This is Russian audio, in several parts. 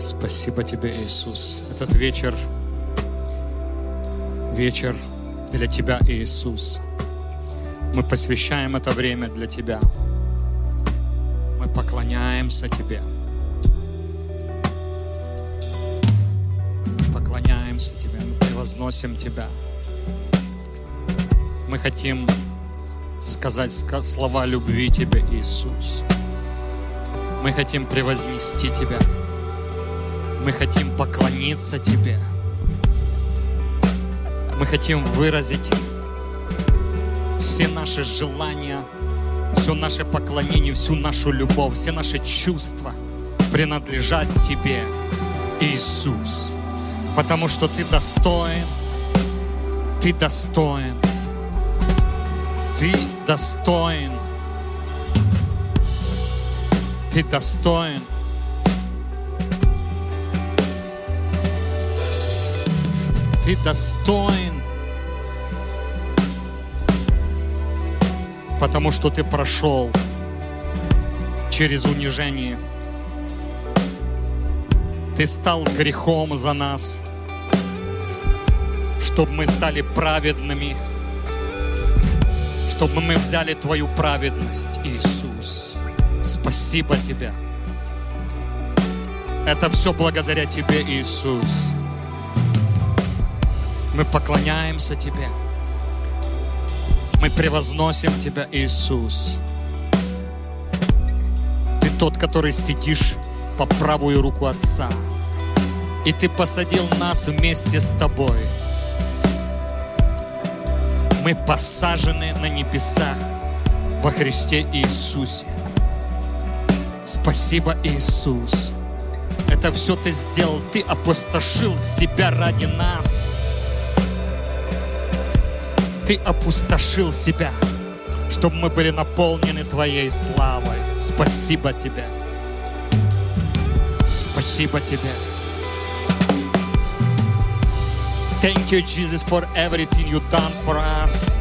Спасибо Тебе, Иисус. Этот вечер для Тебя, Иисус. Мы посвящаем это время для Тебя. Мы поклоняемся Тебе. Поклоняемся Тебе, мы превозносим Тебя. Мы хотим сказать слова любви Тебе, Иисус. Мы хотим превознести Тебя. Мы хотим поклониться Тебе. Мы хотим выразить все наши желания, все наше поклонение, всю нашу любовь, все наши чувства принадлежат Тебе, Иисус. Потому что Ты достоин, Ты достоин, Ты достоин, Ты достоин. Ты достоин, потому что Ты прошел через унижение. Ты стал грехом за нас, чтобы мы стали праведными, чтобы мы взяли Твою праведность, Иисус. Спасибо Тебе. Это все благодаря Тебе, Иисус. Мы поклоняемся Тебе. Мы превозносим Тебя, Иисус. Ты тот, который сидишь по правую руку Отца. И Ты посадил нас вместе с Тобой. Мы посажены на небесах во Христе Иисусе. Спасибо, Иисус. Это все Ты сделал. Ты опустошил себя ради нас. Ты опустошил себя, чтобы мы были наполнены Твоей славой. Спасибо Тебе. Спасибо Тебе. Thank you, Jesus, for everything you've done for us.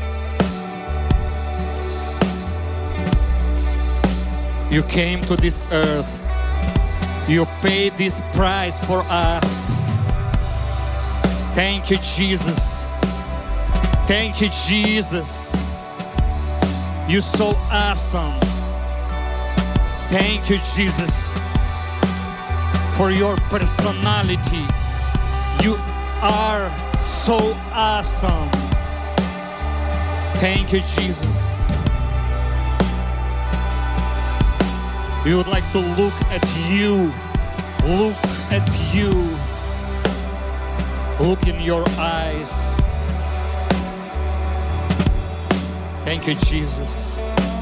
You came to this earth. You paid this price for us. Thank you, Jesus. Thank you, Jesus. You're so awesome. Thank you, Jesus, for your personality. You are so awesome. Thank you, Jesus. We would like to look at you. Look at you. Look in your eyes. Thank you, Jesus.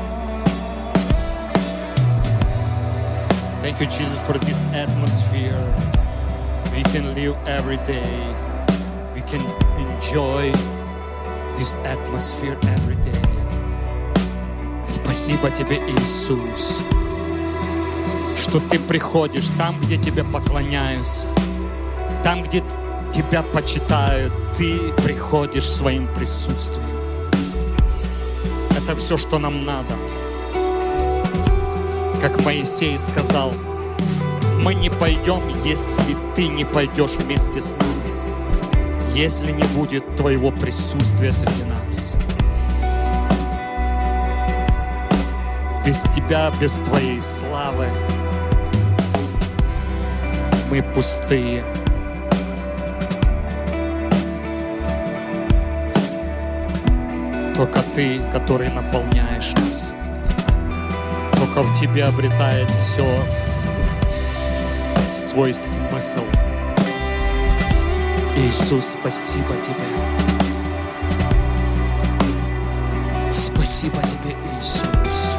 Thank you, Jesus, for this atmosphere. We can live every day. We can enjoy this atmosphere every day. Спасибо Тебе, Иисус, что Ты приходишь там, где Тебе поклоняются, там, где Тебя почитают. Ты приходишь своим присутствием. Это все, что нам надо. Как Моисей сказал, мы не пойдем, если Ты не пойдешь вместе с нами, если не будет Твоего присутствия среди нас. Без Тебя, без Твоей славы мы пустые. Только Ты, который наполняешь нас. Только в Тебе обретает все свой смысл. Иисус, спасибо Тебе. Спасибо Тебе, Иисус.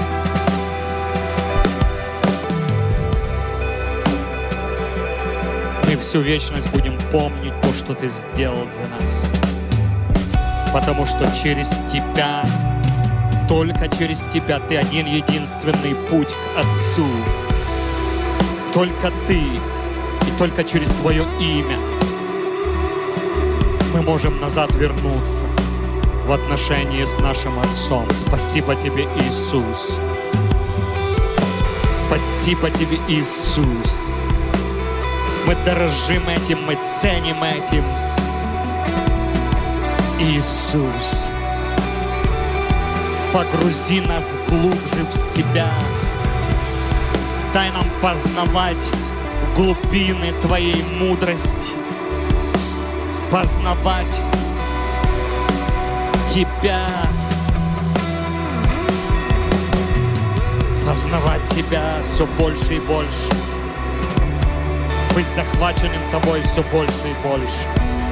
Мы всю вечность будем помнить то, что Ты сделал для нас. Потому что через Тебя, только через Тебя, Ты один единственный путь к Отцу. Только Ты и только через Твое имя мы можем назад вернуться в отношении с нашим Отцом. Спасибо Тебе, Иисус. Спасибо Тебе, Иисус. Мы дорожим этим, мы ценим этим. Иисус, погрузи нас глубже в себя. Дай нам познавать глубины Твоей мудрости, познавать Тебя, познавать Тебя все больше и больше, быть захваченным Тобой все больше и больше.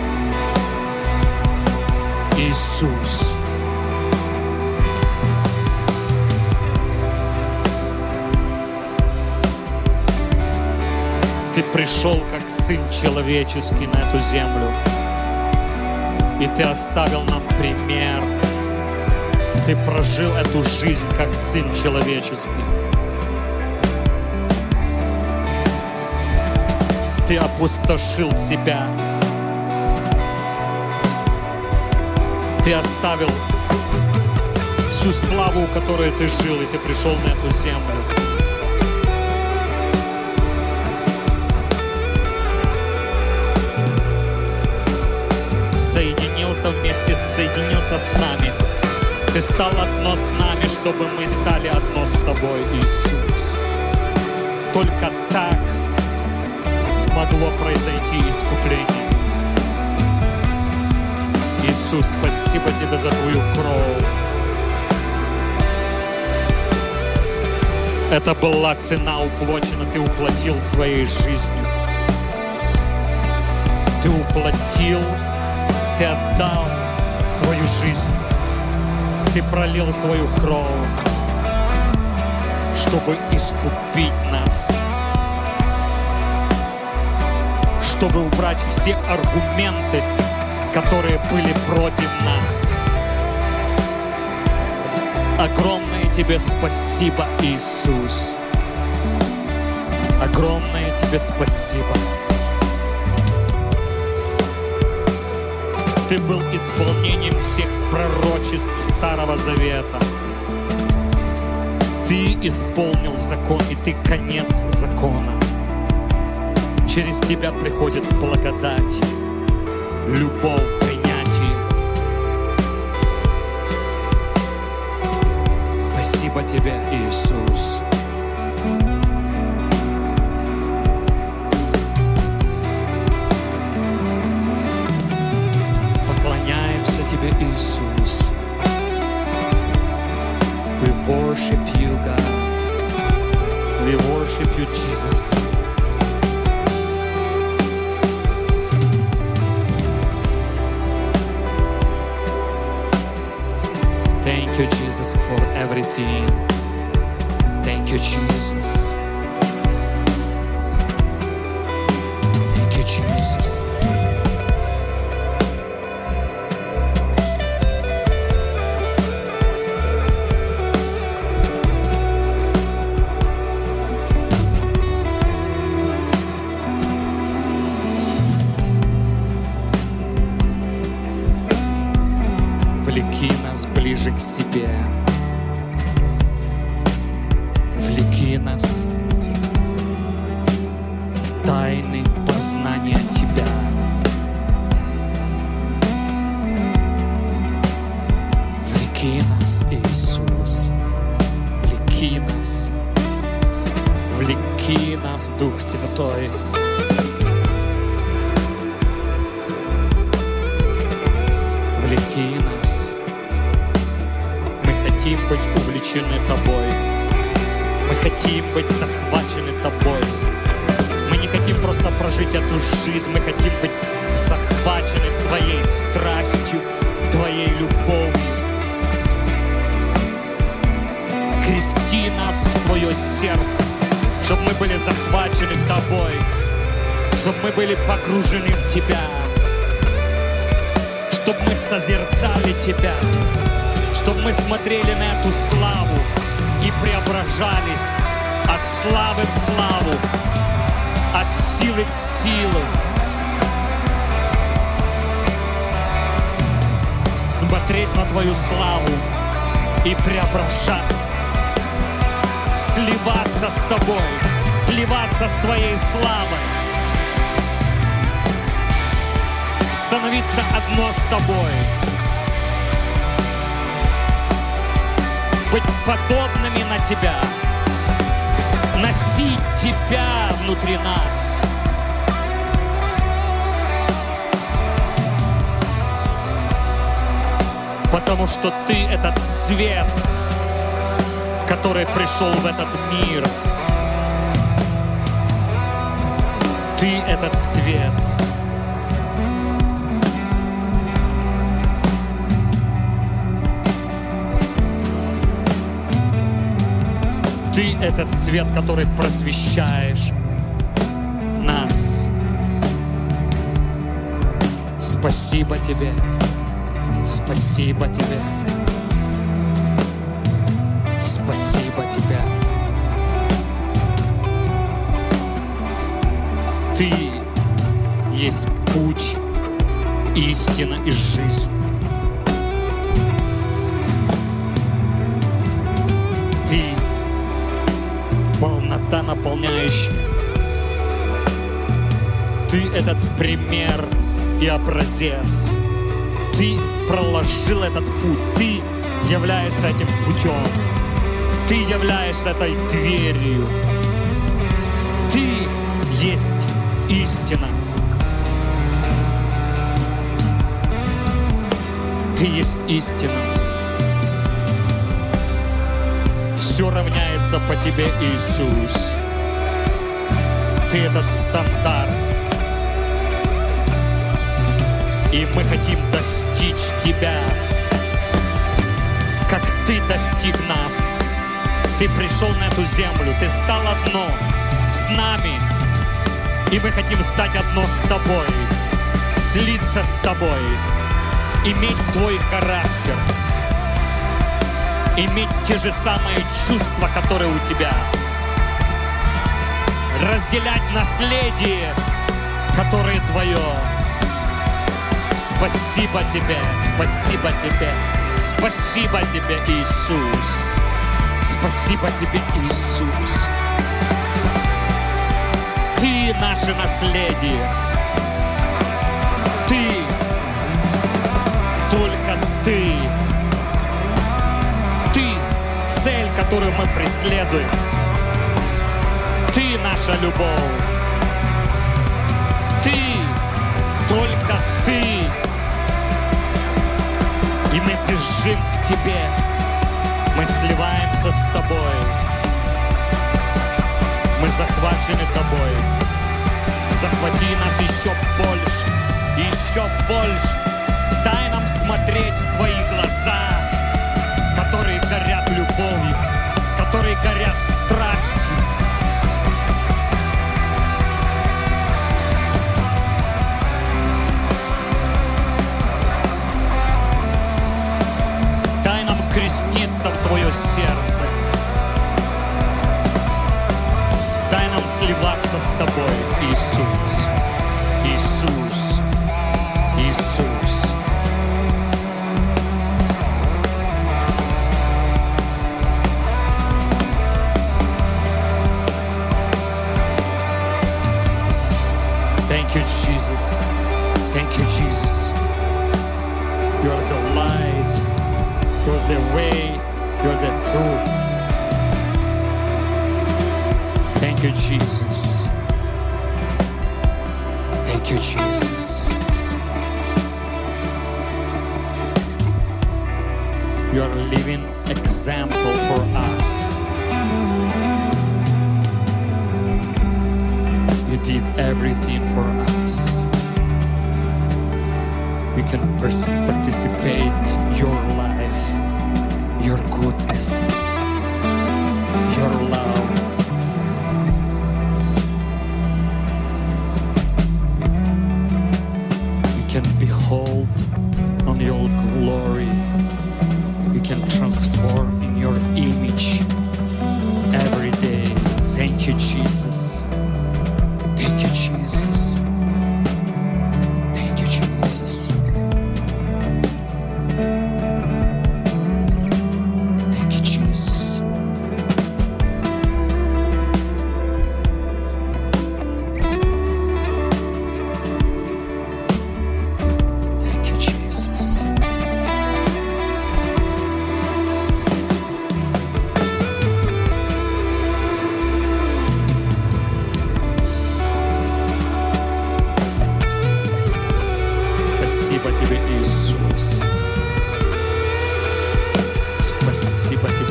Иисус, Ты пришел как Сын Человеческий на эту землю, и Ты оставил нам пример. Ты прожил эту жизнь как Сын Человеческий. Ты опустошил себя. Ты оставил всю славу, которой Ты жил, и Ты пришел на эту землю. Соединился с нами. Ты стал одно с нами, чтобы мы стали одно с Тобой, Иисус. Только так могло произойти искупление. Иисус, спасибо Тебе за Твою кровь. Это была цена уплачена. Ты уплатил своей жизнью. Ты уплатил, Ты отдал свою жизнь. Ты пролил свою кровь, чтобы искупить нас, чтобы убрать все аргументы, которые были против нас. Огромное Тебе спасибо, Иисус. Огромное Тебе спасибо. Ты был исполнением всех пророчеств Старого Завета. Ты исполнил закон, и Ты конец закона. Через Тебя приходит благодать, любовь, принятие. Спасибо Тебе, Иисус. Тебе, Иисус. We worship You, God. We worship You, Jesus. Thank You, Jesus, for everything. Thank You, Jesus. Thank You, Jesus. Влеки нас ближе к Себе. Влеки нас в тайны познания Тебя. Влеки нас, Иисус. Влеки нас. Влеки нас, Дух Святой. Влеки нас. Мы хотим быть увлечены Тобой. Мы хотим быть захвачены Тобой. Мы не хотим просто прожить эту жизнь. Мы хотим быть захвачены Твоей страстью, Твоей любовью. Крести нас в свое сердце, чтобы мы были захвачены Тобой, чтобы мы были погружены в Тебя, чтобы мы созерцали Тебя, чтобы мы смотрели на эту славу и преображались от славы в славу, от силы в силу. Смотреть на Твою славу и преображаться, сливаться с Тобой, сливаться с Твоей славой. становиться одно с Тобой, быть подобными на Тебя, носить Тебя внутри нас. Потому что Ты — этот свет, который пришел в этот мир. Ты — этот свет. Ты — этот свет, который просвещаешь нас. Спасибо Тебе. Спасибо Тебе. Спасибо Тебе. Ты есть путь, истина и жизнь. Ты полнота наполняющая. Ты этот пример и образец. Ты проложил этот путь. Ты являешься этим путем. Ты являешься этой дверью. Ты есть истина. Ты есть истина. Все равняется по Тебе, Иисус. Ты этот стандарт. И мы хотим достичь Тебя, как Ты достиг нас. Ты пришел на эту землю, Ты стал одно с нами. И мы хотим стать одно с Тобой, слиться с Тобой, иметь Твой характер, иметь те же самые чувства, которые у Тебя, разделять наследие, которое Твое. Спасибо Тебе, спасибо Тебе, спасибо Тебе, Иисус. Спасибо Тебе, Иисус. Ты наше наследие. Ты, только Ты. Ты цель, которую мы преследуем. Ты наша любовь. Ты, только Ты. И мы бежим к Тебе. Мы сливаемся с Тобой. Мы захвачены Тобой. Захвати нас еще больше, еще больше. Дай нам смотреть в Твои глаза, которые горят любовью, которые горят страстью. Дай нам креститься в Твое сердце. Дай нам сливаться с Тобой, Иисус. Иисус. Иисус. Thank you, Jesus. Thank you, Jesus. You are the light. You are the way. You are the truth. Thank you, Jesus. Thank you, Jesus. You are a living example for us. You did everything for us. We can participate your life, your goodness, your love. We can behold on your glory. We can transform in your image every day. Thank you, Jesus. Thank you, Jesus. Thank you, Jesus. Thank you, Jesus.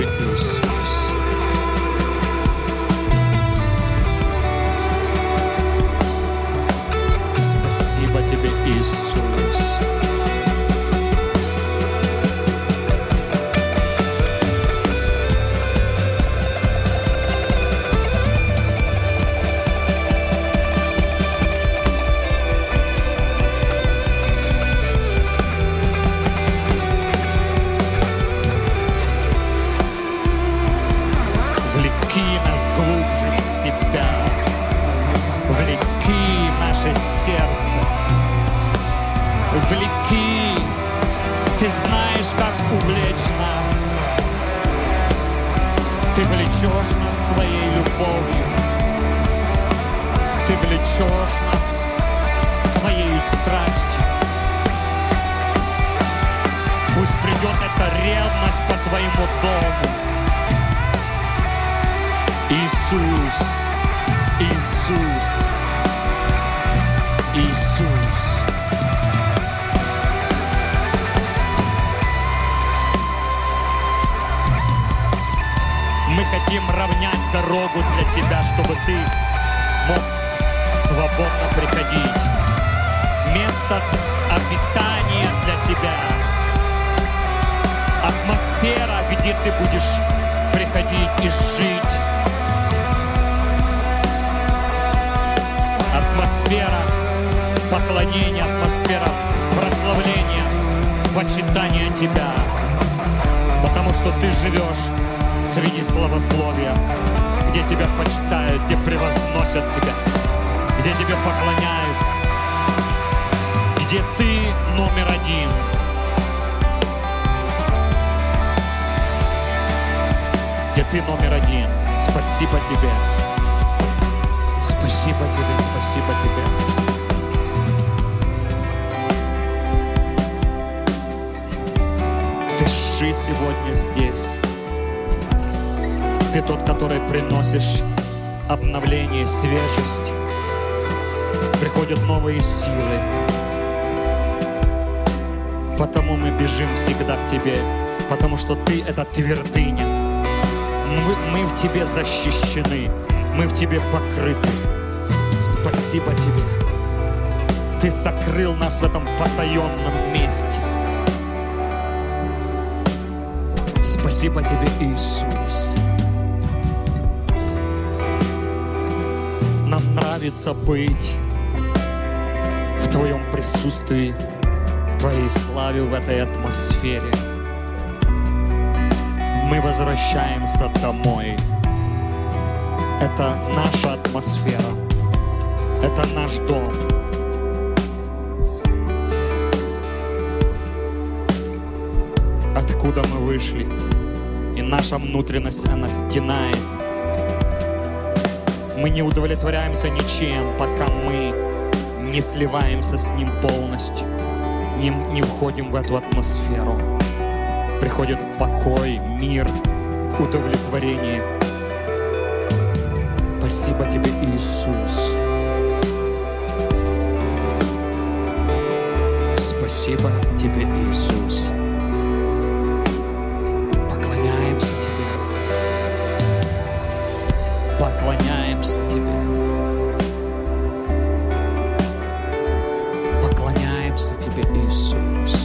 Тебе, Иисус. Спасибо Тебе, Иисус. Влеки нас глубже в себя, влеки наше сердце, влеки. Ты знаешь, как увлечь нас. Ты влечешь нас своей любовью, ты влечешь нас своей страстью. Пусть придет эта ревность по Твоему дому. Иисус, Иисус, Иисус. Мы хотим равнять дорогу для Тебя, чтобы Ты мог свободно приходить. Место обитания для Тебя. Атмосфера, где Ты будешь приходить и жить. Атмосфера поклонения, атмосфера прославления, почитания Тебя. Потому что Ты живешь среди славословия, где Тебя почитают, где превозносят Тебя, где Тебе поклоняются, где Ты номер один. Где Ты номер один. Спасибо Тебе. Спасибо Тебе, спасибо Тебе. Дыши сегодня здесь. Ты тот, который приносишь обновление, свежесть. Приходят новые силы. Потому мы бежим всегда к Тебе, потому что Ты — это твердыня. Мы в Тебе защищены, мы в Тебе покрыты. Спасибо Тебе. Ты сокрыл нас в этом потаенном месте. Спасибо Тебе, Иисус. Нам нравится быть в Твоем присутствии, в Твоей славе, в этой атмосфере. Мы возвращаемся домой. Это наша атмосфера. Это наш дом. Откуда мы вышли. И наша внутренность, она стенает. Мы не удовлетворяемся ничем, пока мы не сливаемся с Ним полностью, не входим в эту атмосферу. Приходит покой, мир, удовлетворение. Спасибо Тебе, Иисус. Спасибо Тебе, Иисус. Поклоняемся Тебе. Поклоняемся Тебе. Поклоняемся Тебе, Иисус.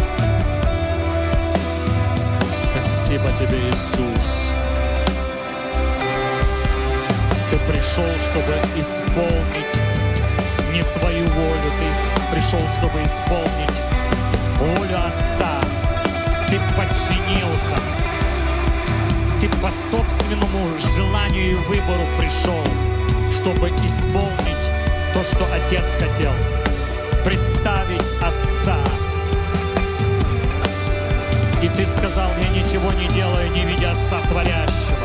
Спасибо Тебе, Иисус. Ты пришел, чтобы исполнить не свою волю, ты пришел, чтобы исполнить волю Отца. Ты подчинился. Ты по собственному желанию и выбору пришел, чтобы исполнить то, что Отец хотел. Представить Отца. И ты сказал: я ничего не делаю, не видя Отца Творящего.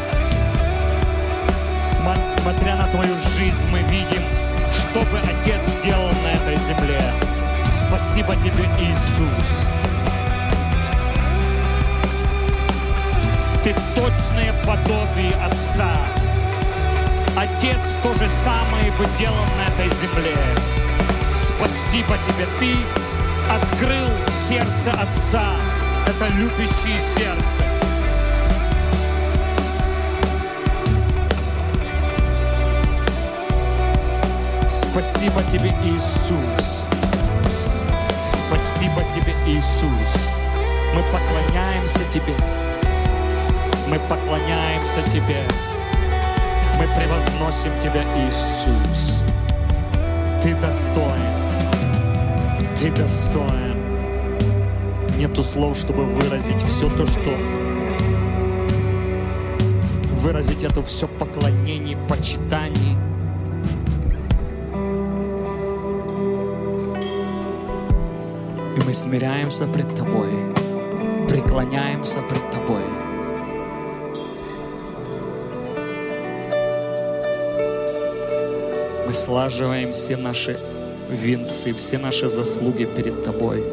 Смотря на твою жизнь, мы видим, что бы Отец сделал на этой земле. Спасибо тебе, Иисус. Ты точное подобие Отца. Отец то же самое бы делал на этой земле. Спасибо тебе. Ты открыл сердце Отца. Это любящее сердце. Спасибо тебе, Иисус. Спасибо тебе, Иисус. Мы поклоняемся тебе. Мы поклоняемся тебе. Мы превозносим тебя, Иисус. Ты достоин. Ты достоин. Нету слов, чтобы выразить все то, что... Выразить это все поклонение, почитание. И мы смиряемся пред Тобой, преклоняемся пред Тобой. Мы слаживаем все наши венцы, все наши заслуги перед Тобой.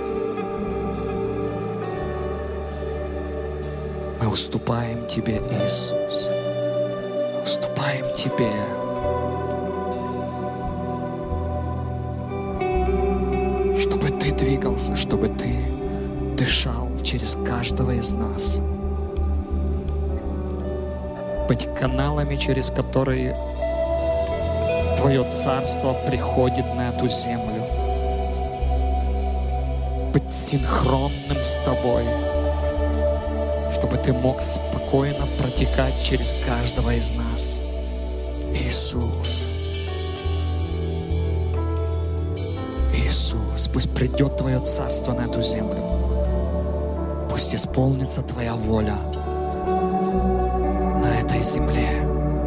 Мы уступаем Тебе, Иисус. Уступаем Тебе. Чтобы Ты двигался, чтобы Ты дышал через каждого из нас. Быть каналами, через которые Твое Царство приходит на эту землю. Быть синхронным с Тобой, чтобы Ты мог спокойно протекать через каждого из нас. Иисус. Иисус, пусть придет Твое Царство на эту землю. Пусть исполнится Твоя воля на этой земле.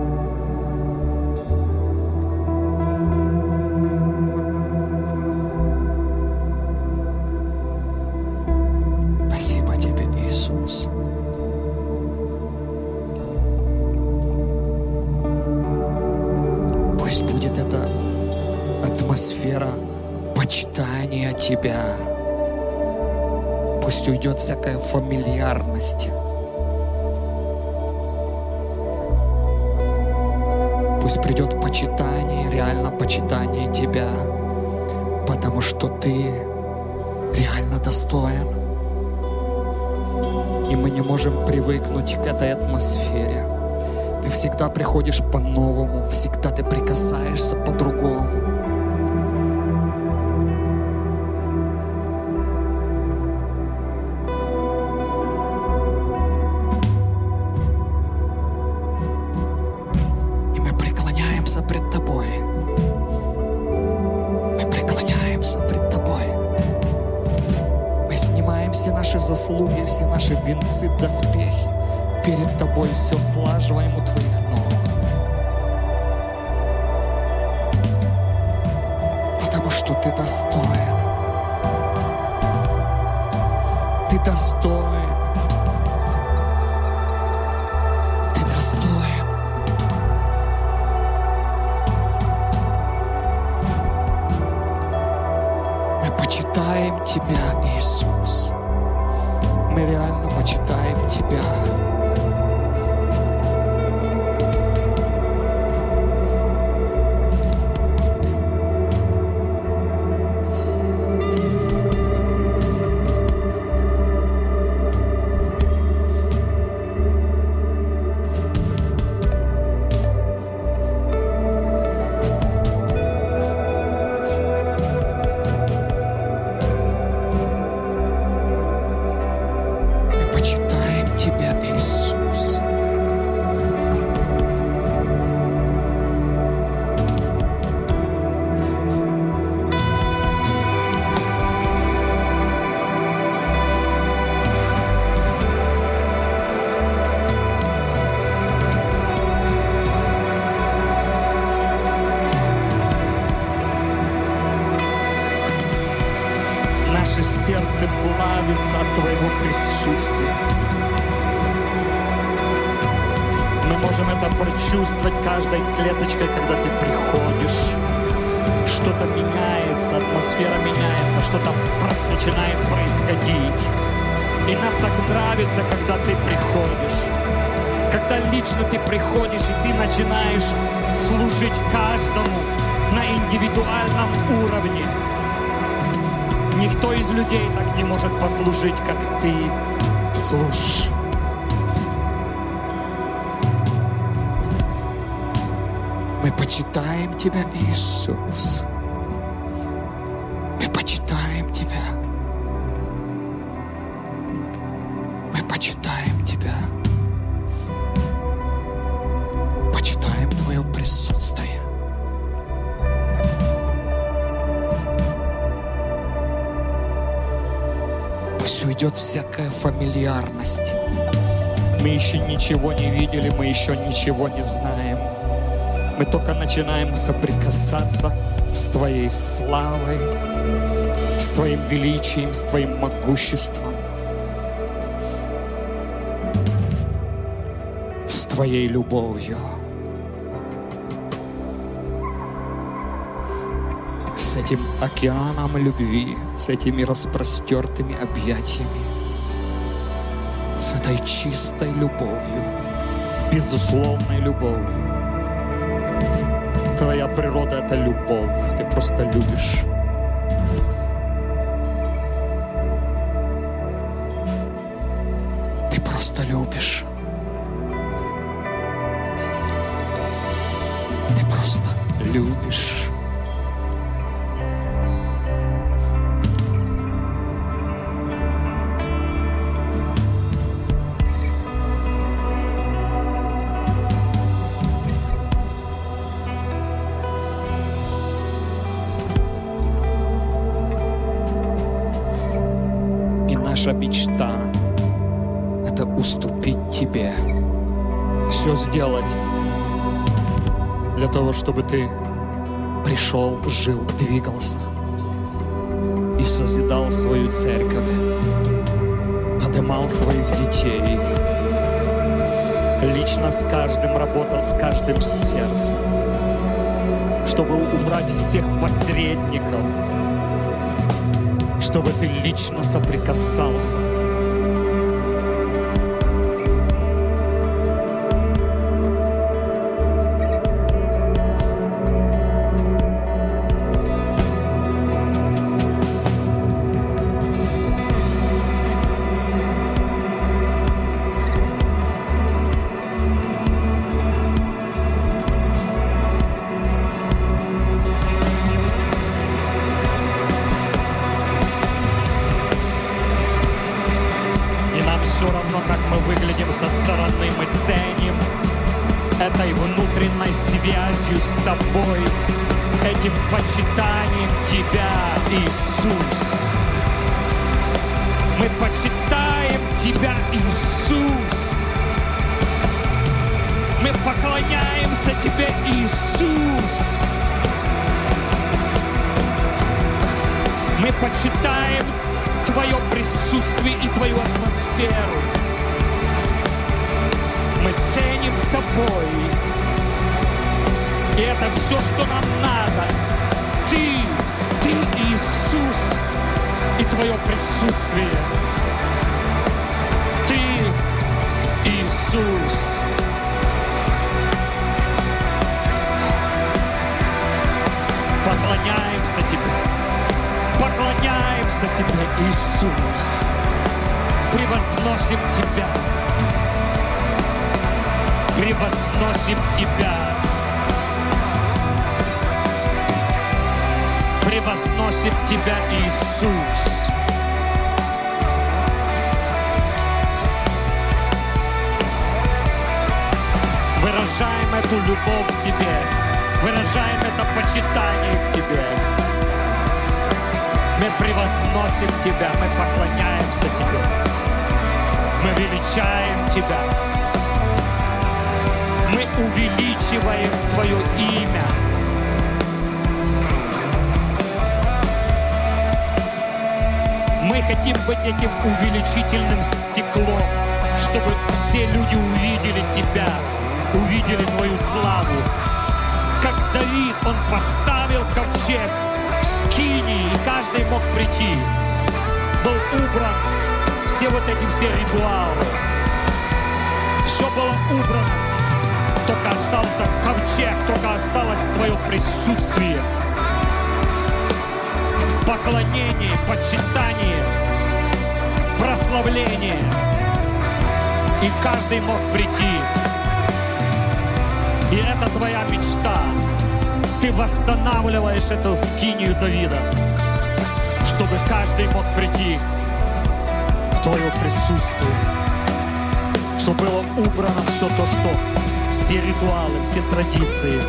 Спасибо Тебе, Иисус. Пусть будет эта атмосфера почитания Тебя. Пусть уйдет всякая фамильярность. Пусть придет почитание, реально почитание Тебя, потому что Ты реально достоин. И мы не можем привыкнуть к этой атмосфере. Ты всегда приходишь по-новому, всегда Ты прикасаешься по-другому. Пред Тобой. Мы преклоняемся пред Тобой. Мы снимаем все наши заслуги, все наши венцы, доспехи. Перед Тобой все слаживаем у Твоих ног. Потому что Ты достоин. Ты достоин. Ты достоин. Почитаем Тебя, Иисус. Мы реально почитаем Тебя. Тебя, Иисус. наше сердце плавится от Твоего присутствия. Мы можем это прочувствовать каждой клеточкой, когда Ты приходишь. Что-то меняется, атмосфера меняется, что-то начинает происходить. И нам так нравится, когда Ты приходишь. Когда лично Ты приходишь, и Ты начинаешь служить каждому на индивидуальном уровне. Никто из людей так не может послужить, как Ты служишь. Мы почитаем Тебя, Иисус. Мы почитаем Тебя. Мы почитаем Тебя. Почитаем Твое присутствие. Пусть уйдет всякая фамильярность. Мы еще ничего не видели, мы еще ничего не знаем. Мы только начинаем соприкасаться с Твоей славой, с Твоим величием, с Твоим могуществом, с Твоей любовью, с этим океаном любви, с этими распростертыми объятиями, с этой чистой любовью, безусловной любовью. Твоя природа — это любовь. Ты просто любишь. Ты просто любишь. Ты просто любишь. Наша мечта — это уступить Тебе, все сделать для того, чтобы Ты пришел, жил, двигался и созидал свою церковь, поднимал своих детей, лично с каждым работал, с каждым сердцем, чтобы убрать всех посредников, чтобы Ты лично соприкасался. Все равно, как мы выглядим со стороны, мы ценим этой внутренней связью с Тобой, этим почитанием Тебя, Иисус. Мы почитаем Тебя, Иисус. Мы поклоняемся Тебе, Иисус. Мы почитаем Твое присутствие и Твою атмосферу. Мы ценим Тобой. И это все, что нам надо. Ты, Иисус, и Твое присутствие. Ты, Иисус. Поклоняемся Тебе. Поклоняемся Тебе, Иисус. Превозносим Тебя. Превозносим Тебя. Превозносим Тебя, Иисус. Выражаем эту любовь к Тебе. Выражаем это почитание к Тебе. Мы превозносим Тебя, мы поклоняемся Тебе, мы величаем Тебя, мы увеличиваем Твое имя. Мы хотим быть этим увеличительным стеклом, чтобы все люди увидели Тебя, увидели Твою славу. Как Давид, он поставил ковчег в скинии, и каждый мог прийти. Был убран все ритуалы. Все было убрано. Только остался ковчег, только осталось Твое присутствие. Поклонение, почитание, прославление. И каждый мог прийти. И это Твоя мечта. Ты восстанавливаешь эту скинию Давида, чтобы каждый мог прийти в Твое присутствие. Чтобы было убрано все то, что все ритуалы, все традиции.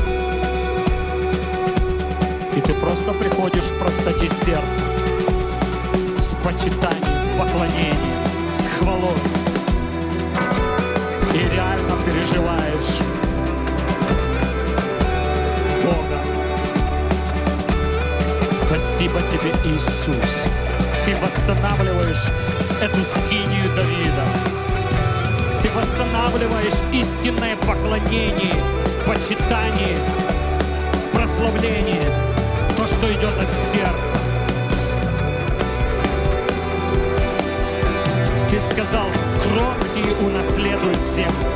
И ты просто приходишь в простоте сердца, с почитанием, с поклонением, с хвалой. И реально переживаешь Бога. Спасибо Тебе, Иисус. Ты восстанавливаешь эту скинию Давида. Ты восстанавливаешь истинное поклонение, почитание, прославление, то, что идет от сердца. Ты сказал, кроткие унаследуют землю.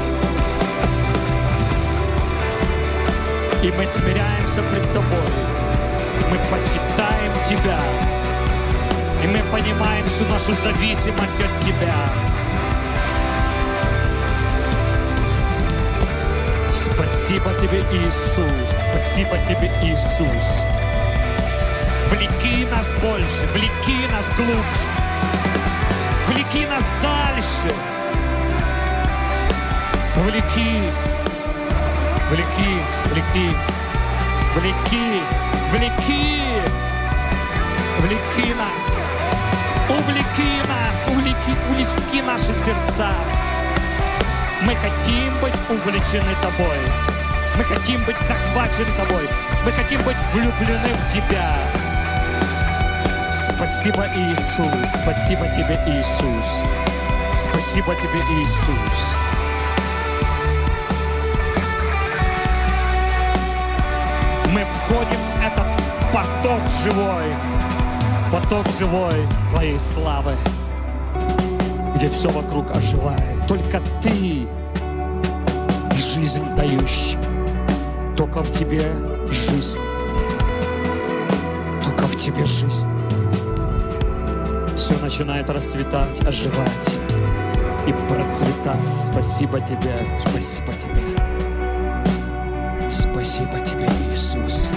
И мы смиряемся пред Тобой. Мы почитаем Тебя. И мы понимаем всю нашу зависимость от Тебя. Спасибо Тебе, Иисус. Спасибо Тебе, Иисус. Влеки нас больше, влеки нас глубже. Влеки нас дальше. Влеки, влеки, влеки, влеки, влеки, влеки нас. Увлеки нас, увлеки наши сердца. Мы хотим быть увлечены Тобой. Мы хотим быть захвачены Тобой. Мы хотим быть влюблены в Тебя. Спасибо, Иисус. Спасибо Тебе, Иисус. Спасибо Тебе, Иисус. Мы входим в этот поток живой Твоей славы, где все вокруг оживает. Только Ты жизнь дающий. Только в Тебе жизнь. Только в Тебе жизнь. Все начинает расцветать, оживать и процветать. Спасибо Тебе, спасибо Тебе. Спасибо Тебе, Иисус.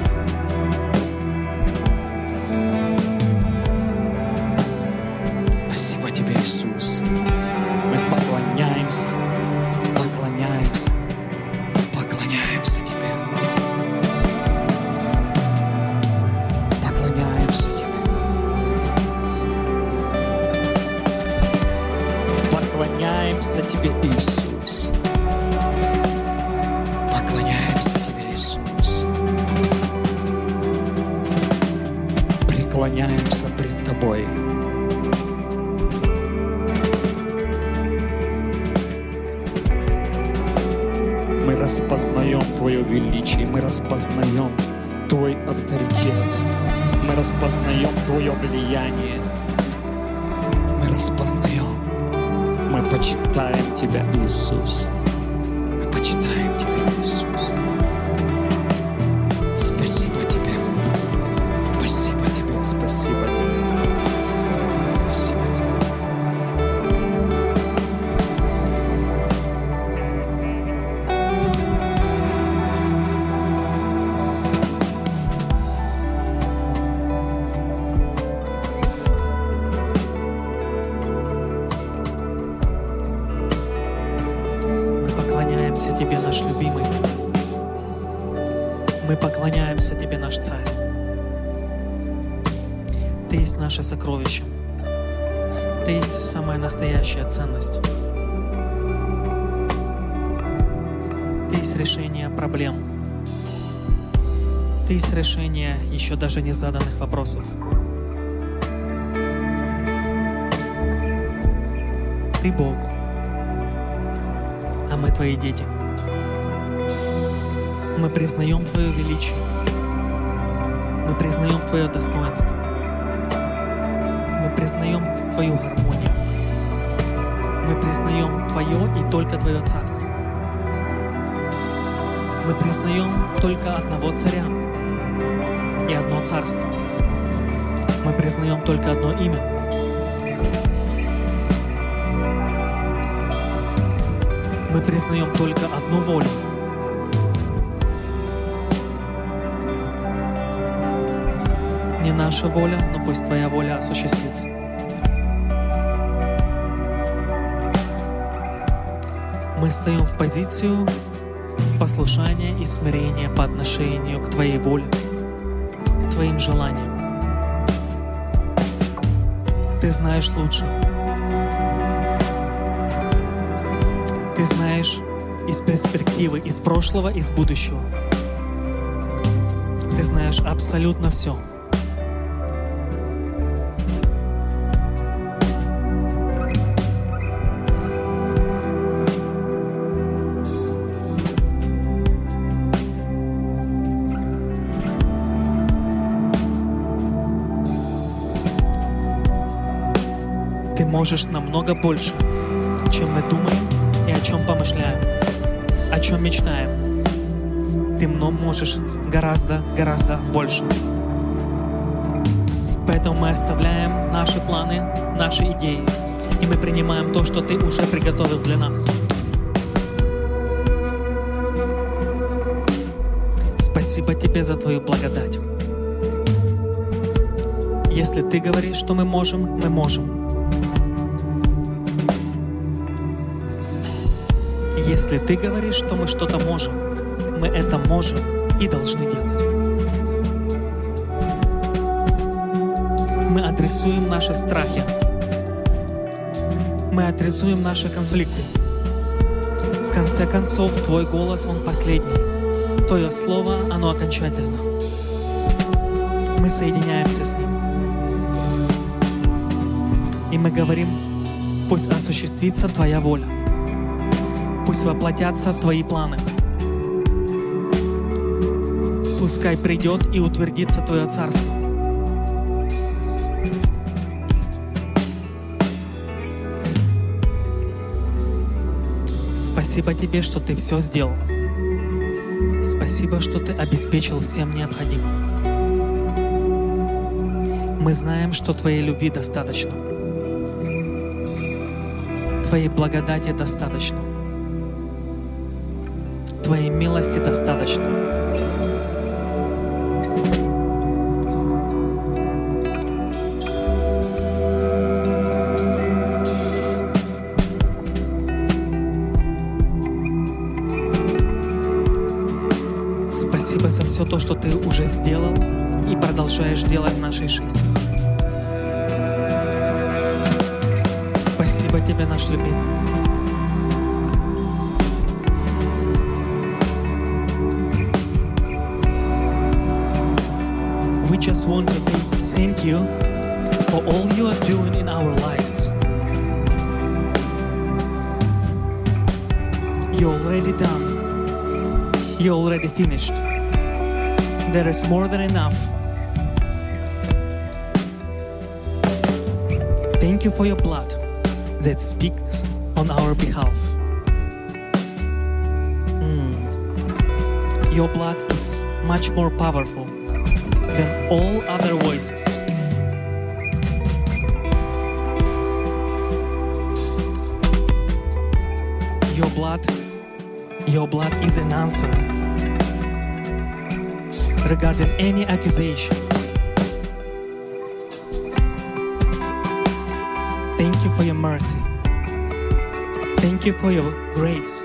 Спасибо Тебе, Иисус. Мы поклоняемся, поклоняемся, поклоняемся Тебе. Поклоняемся Тебе. Поклоняемся Тебе, Иисус. Поклоняемся Тебе, Иисус. Преклоняемся пред Тобой. Мы распознаем Твое величие, мы распознаем Твой авторитет, мы распознаем Твое влияние, мы распознаем, мы почитаем Тебя, Иисус, мы почитаем Тебя, Иисус. Спасибо Тебе, спасибо Тебе, спасибо Тебе, спасибо Тебе. поклоняемся Тебе, наш любимый. Мы поклоняемся Тебе, наш Царь. Ты есть наше сокровище. Ты есть самая настоящая ценность. Ты есть решение проблем. Ты есть решение еще даже не заданных вопросов. Ты Бог, а мы Твои дети. Мы признаем Твое величие. Мы признаем Твое достоинство. Мы признаем Твою гармонию. Мы признаем Твое и только Твое царство. Мы признаем только одного царя и одно царство. Мы признаем только одно имя. Мы признаем только одну волю. Не наша воля, но пусть Твоя воля осуществится. Мы стоим в позицию послушания и смирения по отношению к Твоей воле, к Твоим желаниям. Ты знаешь лучше. Ты знаешь из перспективы, из прошлого, из будущего. Ты знаешь абсолютно все. Ты можешь намного больше, чем мы думаем и о чем помышляем, о чем мечтаем. Ты можешь гораздо больше. Поэтому мы оставляем наши планы, наши идеи, и мы принимаем то, что Ты уже приготовил для нас. Спасибо Тебе за Твою благодать. Если Ты говоришь, что мы можем, мы можем. Если Ты говоришь, что мы что-то можем, мы это можем и должны делать. Мы адресуем наши страхи. Мы адресуем наши конфликты. В конце концов, Твой голос, он последний. Твое слово, оно окончательно. Мы соединяемся с Ним. И мы говорим, пусть осуществится Твоя воля. Пусть воплотятся Твои планы. Пускай придет и утвердится Твое царство. Спасибо Тебе, что Ты все сделал. Спасибо, что Ты обеспечил всем необходимым. Мы знаем, что Твоей любви достаточно. Твоей благодати достаточно. Твоей милости достаточно. Спасибо за все то, что Ты уже сделал и продолжаешь делать в нашей жизни. Спасибо Тебе, наш любимый. We just want to thank You for all You are doing in our lives. You're already done. You're already finished. There is more than enough. Thank You for Your blood that speaks on our behalf. Your blood is much more powerful than all other voices. Your blood is an answer regarding any accusation. Thank You for Your mercy. Thank You for Your grace.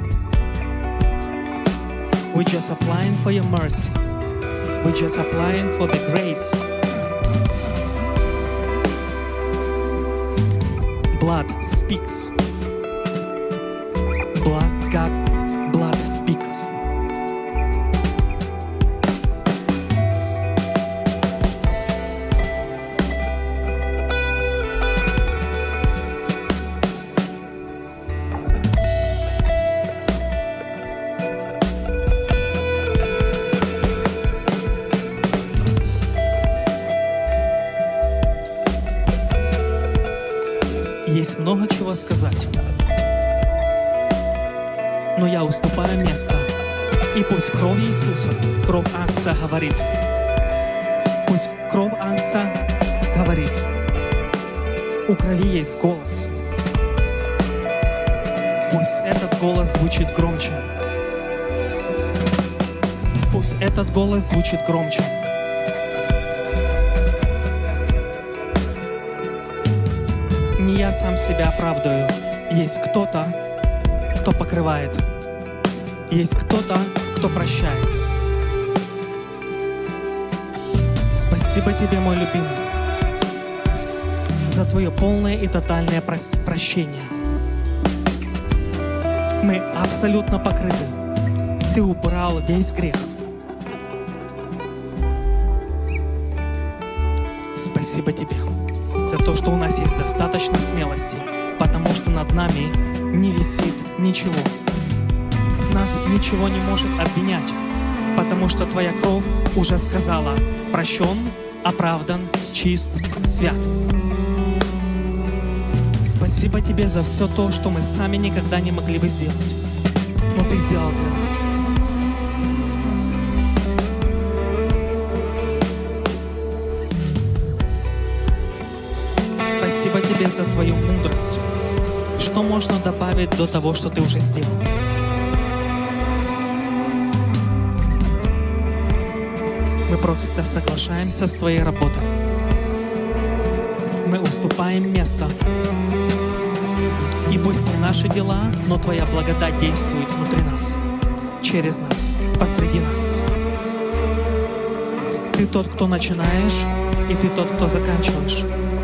We're just applying for Your mercy. We're just applying for the grace. Blood speaks. Blood speaks. много чего сказать. Но я уступаю место. И пусть кровь Иисуса, кровь Агнца говорит. Пусть кровь Агнца говорит. У крови есть голос. Пусть этот голос звучит громче. Пусть этот голос звучит громче. Не я сам себя оправдываю. Есть кто-то, кто покрывает. Есть кто-то, кто прощает. Спасибо тебе, мой любимый, за твое полное и тотальное прощение. Мы абсолютно покрыты. Ты убрал весь грех. Спасибо тебе за то, что у нас есть достаточно смелости, потому что над нами не висит ничего. Нас ничего не может обвинять, потому что твоя кровь уже сказала: прощен, оправдан, чист, свят. Спасибо тебе за все то, что мы сами никогда не могли бы сделать, но ты сделал для нас. Спасибо тебе за твою мудрость. Что можно добавить до того, что ты уже сделал? Мы просто соглашаемся с твоей работой. Мы уступаем место. И пусть не наши дела, но твоя благодать действует внутри нас, через нас, посреди нас. Ты тот, кто начинаешь, и ты тот, кто заканчиваешь.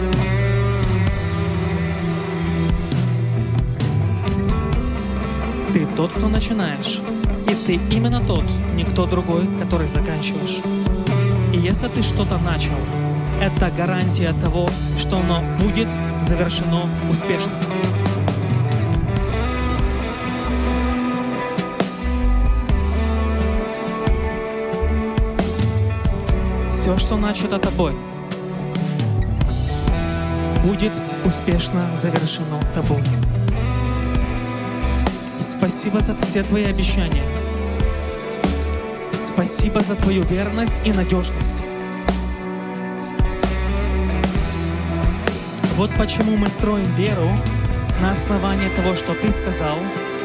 Ты тот, кто начинаешь, и ты именно тот, никто другой, который заканчиваешь. И если ты что-то начал, это гарантия того, что оно будет завершено успешно. Все, что начато тобой, будет успешно завершено тобой. Спасибо за все твои обещания. Спасибо за твою верность и надежность. Вот почему мы строим веру на основании того, что ты сказал,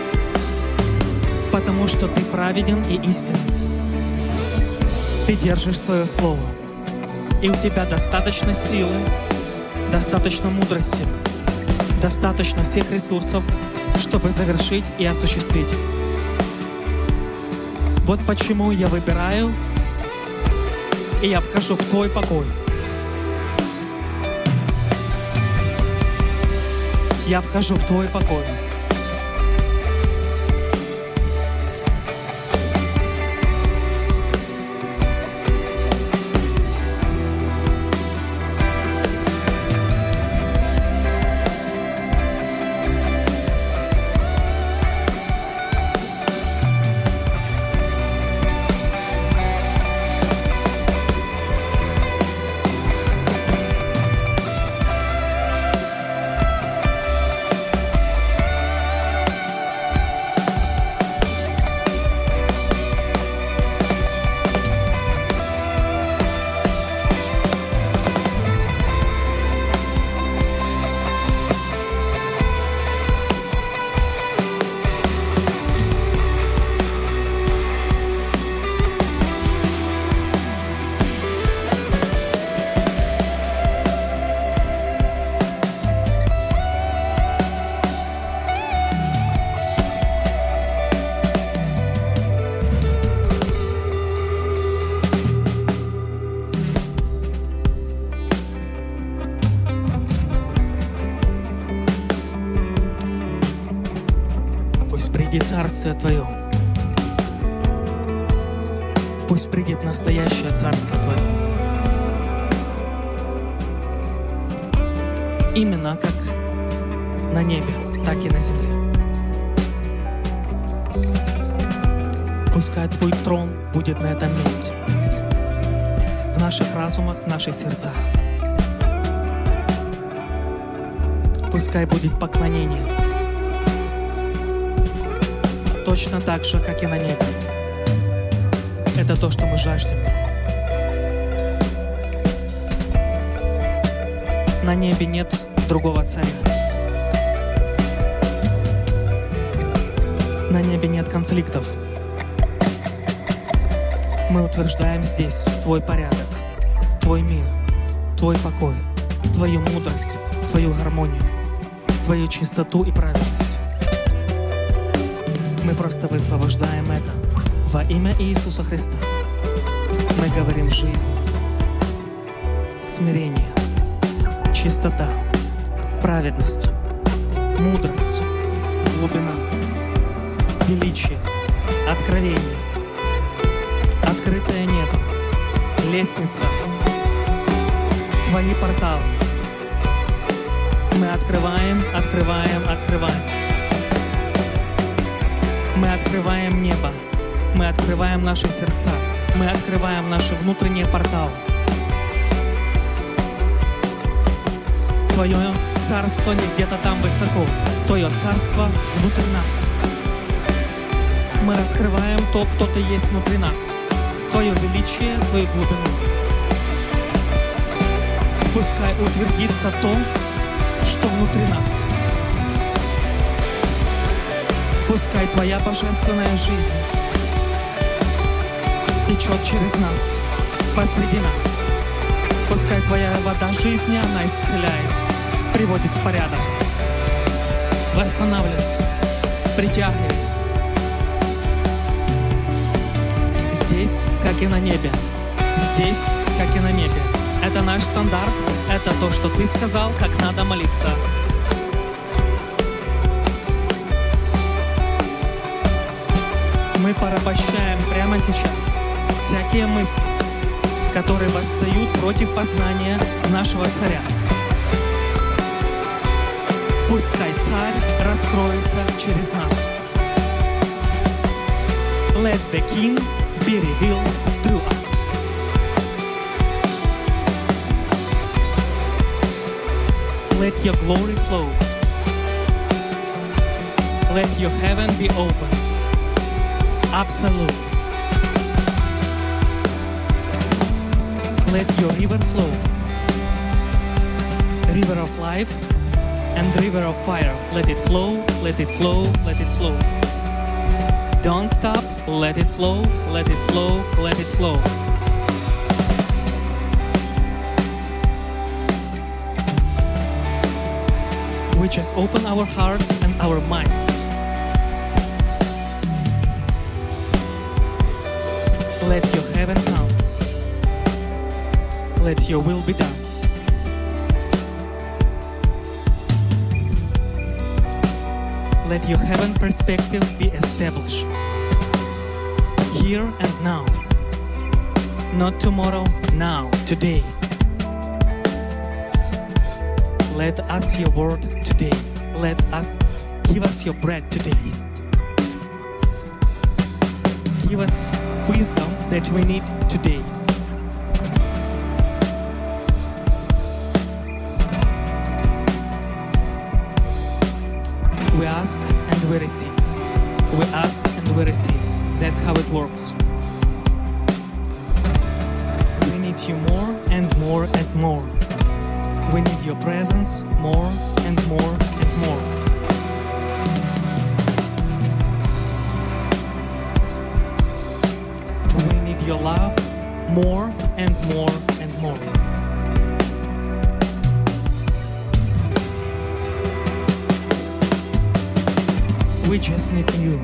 потому что ты праведен и истинен. Ты держишь свое слово, и у тебя достаточно силы, достаточно мудрости, достаточно всех ресурсов, чтобы завершить и осуществить. Вот почему я выбираю, и я вхожу в твой покой. Я вхожу в твой покой. Царствие Твое. Пусть придет настоящее Царство Твое. Именно как на небе, так и на земле. Пускай Твой трон будет на этом месте, в наших разумах, в наших сердцах. Пускай будет поклонение. Точно так же, как и на небе. Это то, что мы жаждем. На небе нет другого царя. На небе нет конфликтов. Мы утверждаем здесь Твой порядок, Твой мир, Твой покой, Твою мудрость, Твою гармонию, Твою чистоту и праведность. Мы просто высвобождаем это во имя Иисуса Христа. Мы говорим жизнь, смирение, чистота, праведность, мудрость, глубина, величие, откровение, открытое небо, лестница, Твои порталы. Мы открываем. Мы открываем небо. Мы открываем наши сердца. Мы открываем наши внутренние порталы. Твое царство не где-то там высоко. Твое царство внутри нас. Мы раскрываем то, кто Ты есть внутри нас. Твое величие, Твою глубину. Пускай утвердится то, что внутри нас. Пускай Твоя божественная жизнь течет через нас, посреди нас. Пускай Твоя вода жизни, она исцеляет, приводит в порядок, восстанавливает, притягивает. Здесь, как и на небе. Здесь, как и на небе. Это наш стандарт, это то, что Ты сказал, как надо молиться. Мы порабощаем прямо сейчас всякие мысли, которые восстают против познания нашего Царя. Пускай Царь раскроется через нас. Let the King be revealed through us. Let your glory flow. Let your heaven be open. Absolute. Let your river flow. River of life and river of fire. Let it flow, let it flow, let it flow. Don't stop, let it flow, let it flow, let it flow. We just open our hearts and our minds. Let your heaven come. Let your will be done. Let your heaven perspective be established. Here and now. Not tomorrow, now, today. Let us your word today. Let us give us your bread today. Give us wisdom that we need today. We ask and we receive. We ask and we receive. That's how it works. We need you more and more and more. We need your presence more and more and more. We need your love more and more and more. We just need you.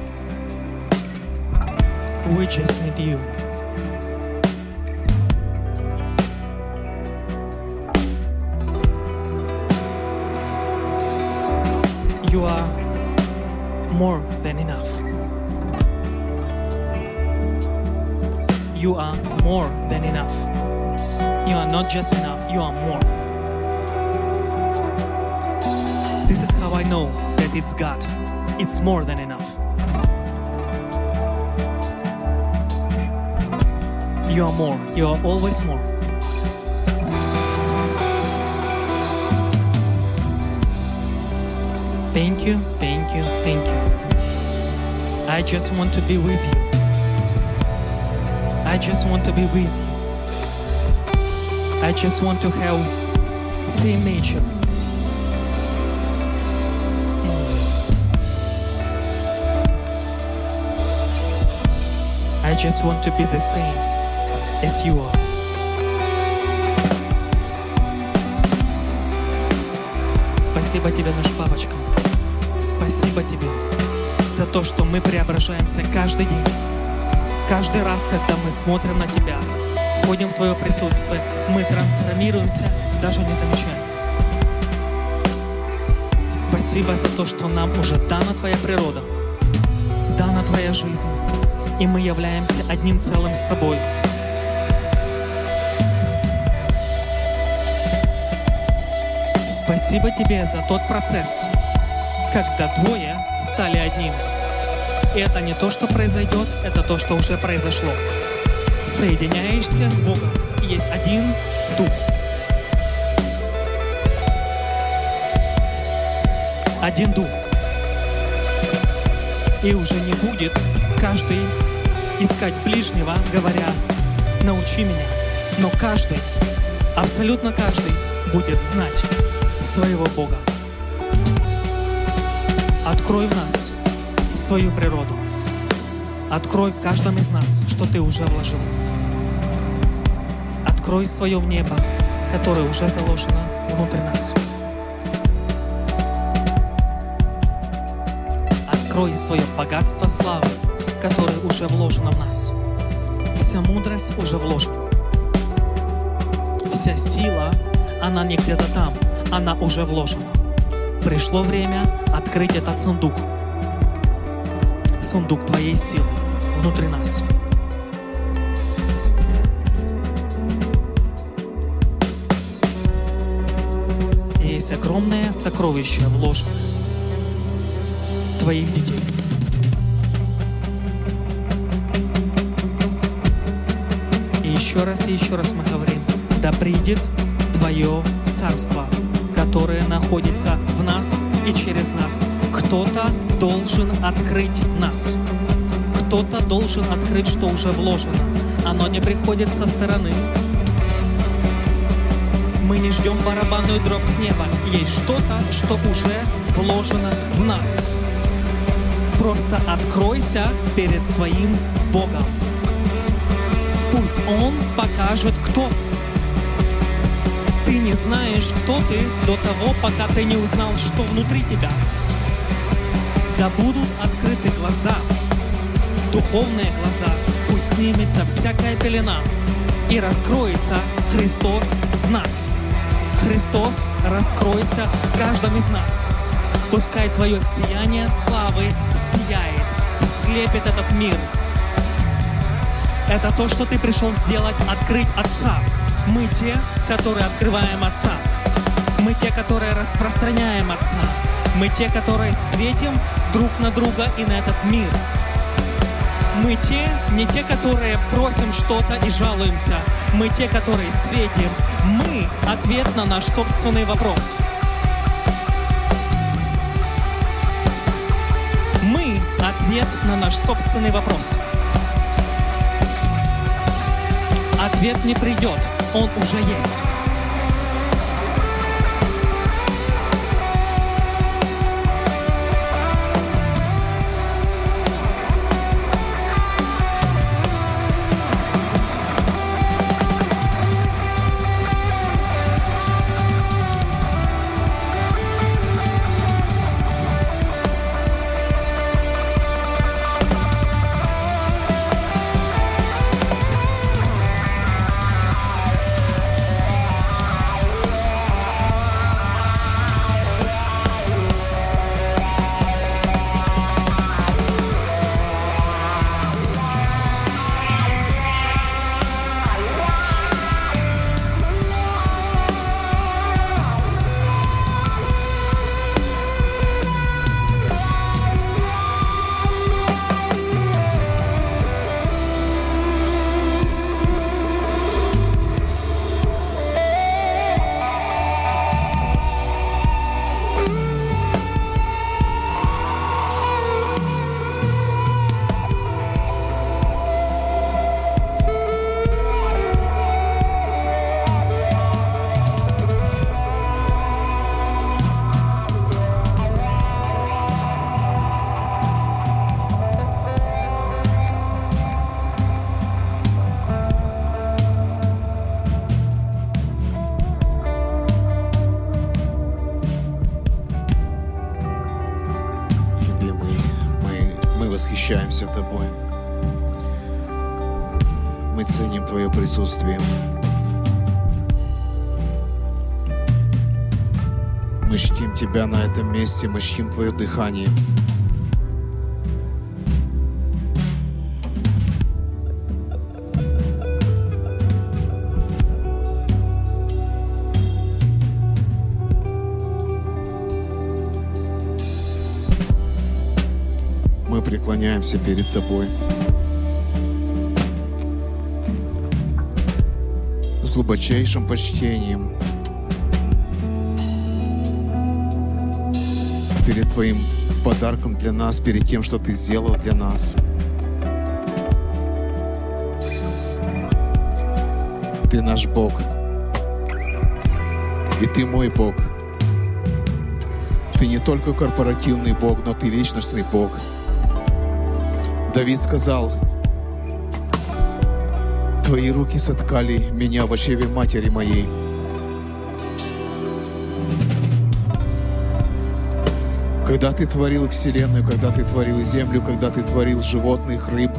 We just need you. You are more than enough. You are more than enough. You are not just enough, you are more. This is how I know that it's God. It's more than enough. You are more. You are always more. Thank you, thank you, thank you. I just want to be with you. I just want to be with you. I just want to have same nature. I just want to be the same as you are. Спасибо тебе, наш папочка. Спасибо тебе за то, что мы преображаемся каждый день. Каждый раз, когда мы смотрим на тебя, входим в твое присутствие, мы трансформируемся, даже не замечая. Спасибо за то, что нам уже дана твоя природа, дана твоя жизнь, и мы являемся одним целым с тобой. Спасибо тебе за тот процесс, когда двое стали одним. И это не то, что произойдет, это то, что уже произошло. Соединяешься с Богом, и есть один Дух. Один Дух. И уже не будет каждый искать ближнего, говоря: научи меня. Но каждый, абсолютно каждый, будет знать своего Бога. Открой в нас свою природу. Открой в каждом из нас, что Ты уже вложил в нас. Открой свое небо, которое уже заложено внутри нас. Открой свое богатство славы, которое уже вложено в нас. Вся мудрость уже вложена. Вся сила, она не где-то там, она уже вложена. Пришло время открыть этот сундук. Сундук Твоей силы внутри нас. Есть огромное сокровище вложено в Твоих детей. И еще раз мы говорим: да придет Твое Царство, которое находится в нас и через нас. Кто-то должен открыть нас. Кто-то должен открыть, что уже вложено. Оно не приходит со стороны. Мы не ждем барабанную дробь с неба. Есть что-то, что уже вложено в нас. Просто откройся перед своим Богом. Пусть Он покажет, кто. Ты не знаешь, кто ты до того, пока ты не узнал, что внутри тебя. Да будут открыты глаза, духовные глаза, пусть снимется всякая пелена и раскроется Христос в нас. Христос, раскройся в каждом из нас. Пускай Твое сияние славы сияет, слепит этот мир. Это то, что Ты пришел сделать, открыть Отца. Мы те, которые открываем Отца. Мы те, которые распространяем Отца. Мы те, которые светим друг на друга и на этот мир. Мы не те, которые просим что-то и жалуемся. Мы те, которые светим. Мы — ответ на наш собственный вопрос. Мы — ответ на наш собственный вопрос. Ответ не придет, он уже есть. наслаждаемся Тобой. Мы ценим Твое присутствие. Мы чтим Тебя на этом месте, мы чтим Твое дыхание. Мы преклоняемся перед Тобой с глубочайшим почтением перед Твоим подарком для нас, перед тем, что Ты сделал для нас. Ты наш Бог, и Ты мой Бог. Ты не только корпоративный Бог, но Ты личностный Бог. Давид сказал: Твои руки соткали меня в чреве матери моей. Когда Ты творил вселенную, когда Ты творил землю, когда Ты творил животных, рыб,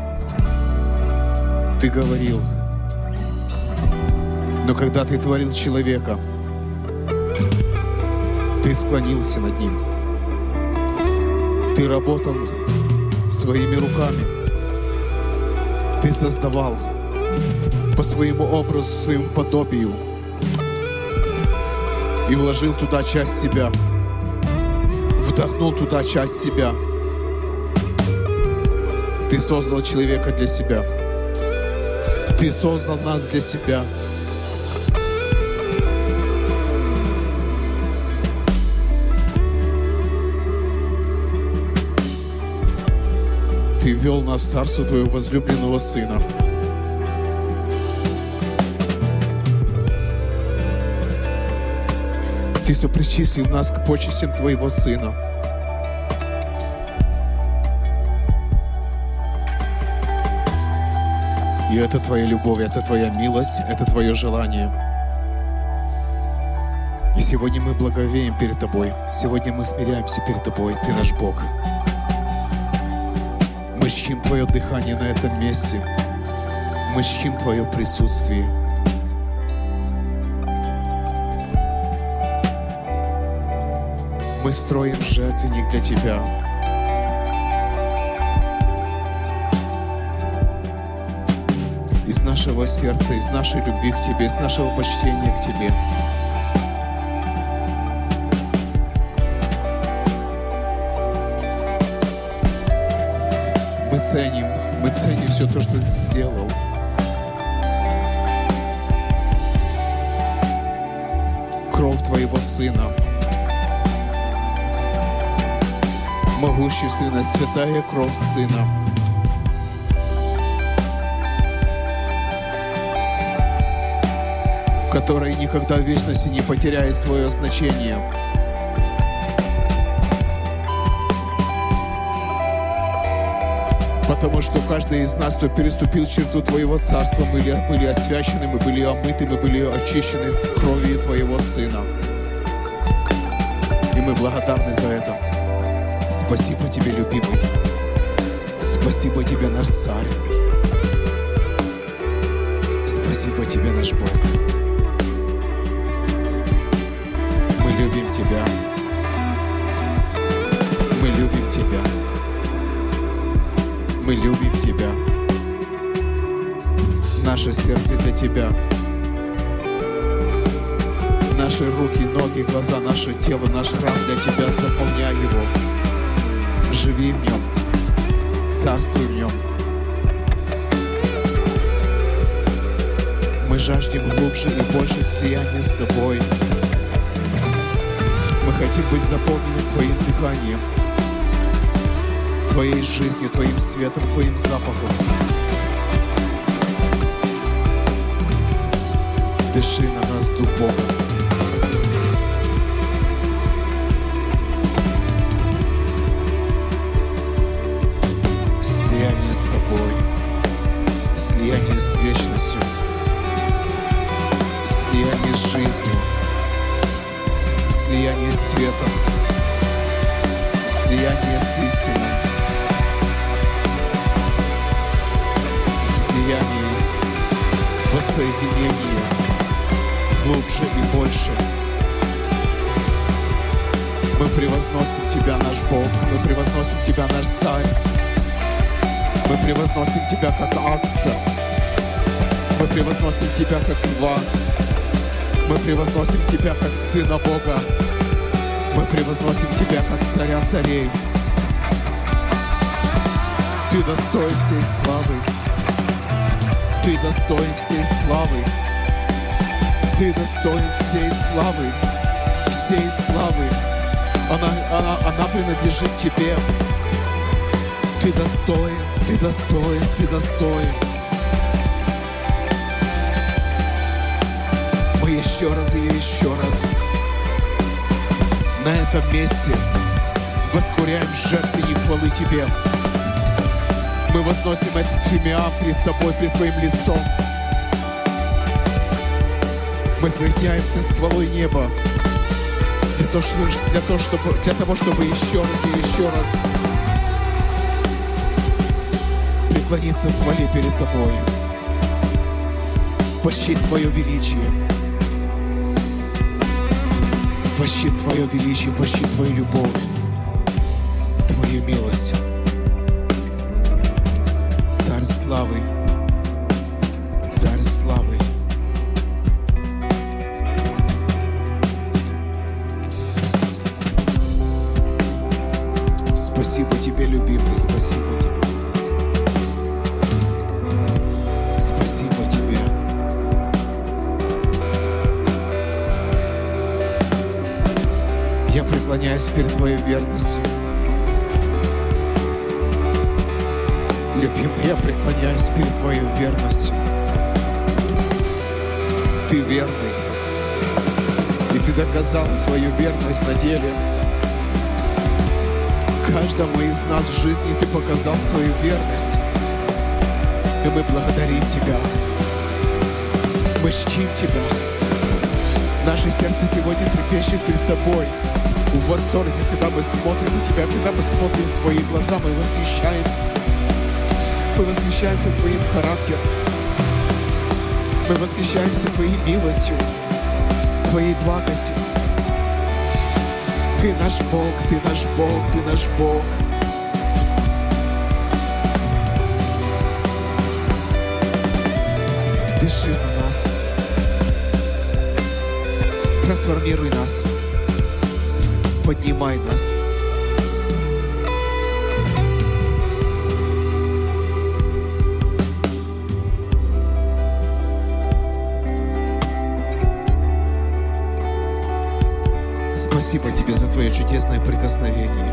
Ты говорил. Но когда Ты творил человека, Ты склонился над ним. Ты работал своими руками. Ты создавал по своему образу, своему подобию и вложил туда часть себя. Вдохнул туда часть себя. Ты создал человека для себя. Ты создал нас для себя. Ты ввел нас в царство Твоего возлюбленного Сына. Ты сопричислил нас к почестям Твоего Сына. И это Твоя любовь, это Твоя милость, это Твое желание. И сегодня мы благовеем перед Тобой. Сегодня мы смиряемся перед Тобой. Ты наш Бог. Мы чтим Твое дыхание на этом месте. Мы чтим Твое присутствие. Мы строим жертвенник для Тебя. Из нашего сердца, из нашей любви к Тебе, из нашего почтения к Тебе. Мы ценим все то, что Ты сделал. Кровь Твоего Сына. Могущественная, святая кровь Сына. Которая никогда в вечности не потеряет свое значение. Потому что каждый из нас, кто переступил черту Твоего царства, мы были освящены, мы были омыты, мы были очищены кровью Твоего Сына. И мы благодарны за это. Спасибо Тебе, любимый. Спасибо Тебе, наш Царь. Спасибо Тебе, наш Бог. Мы любим Тебя. Мы любим Тебя. Мы любим Тебя. Наше сердце для Тебя. Наши руки, ноги, глаза, наше тело, наш храм для Тебя. Заполняй его. Живи в нем. Царствуй в нем. Мы жаждем глубже и больше слияния с Тобой. Мы хотим быть заполнены Твоим дыханием, Твоей жизнью, Твоим светом, Твоим запахом. Дыши на нас, Дух Бога. Слияние с Тобой, слияние с вечностью, слияние с жизнью, слияние с светом, слияние с истиной. соединение глубже и больше. Мы превозносим Тебя, наш Бог, мы превозносим Тебя, наш Царь. Мы превозносим Тебя, как Агнца. Мы превозносим Тебя, как Льва. Мы превозносим Тебя, как Сына Бога. Мы превозносим Тебя, как Царя царей. Ты достоин всей славы. Ты достоин всей славы. Ты достоин всей славы. Всей славы. Она принадлежит Тебе. Ты достоин, Ты достоин, Ты достоин. Мы еще раз и еще раз на этом месте воскуряем жертвенник хвалы Тебе. Мы возносим этот фимиам пред Тобой, пред Твоим лицом. Мы соединяемся с хвалой неба для того, чтобы еще раз и еще раз преклониться в хвале перед Тобой, почтить Твое величие, почтить Твое величие, почтить Твою любовь, Твою милость. Царь славы, Царь славы. Спасибо Тебе, любимый, спасибо Тебе. Спасибо Тебе. Я преклоняюсь перед Твоей верностью. Любимый, я преклоняюсь перед Твоей верностью. Ты верный. И Ты доказал свою верность на деле. Каждому из нас в жизни Ты показал свою верность. И мы благодарим Тебя. Мы чтим Тебя. Наше сердце сегодня трепещет перед Тобой. В восторге, когда мы смотрим на Тебя, когда мы смотрим в Твои глаза, мы восхищаемся. Мы восхищаемся Твоим характером. Мы восхищаемся Твоей милостью, Твоей благостью. Ты наш Бог, Ты наш Бог, Ты наш Бог. Дыши на нас. Трансформируй нас. Поднимай нас. Спасибо Тебе за Твое чудесное прикосновение.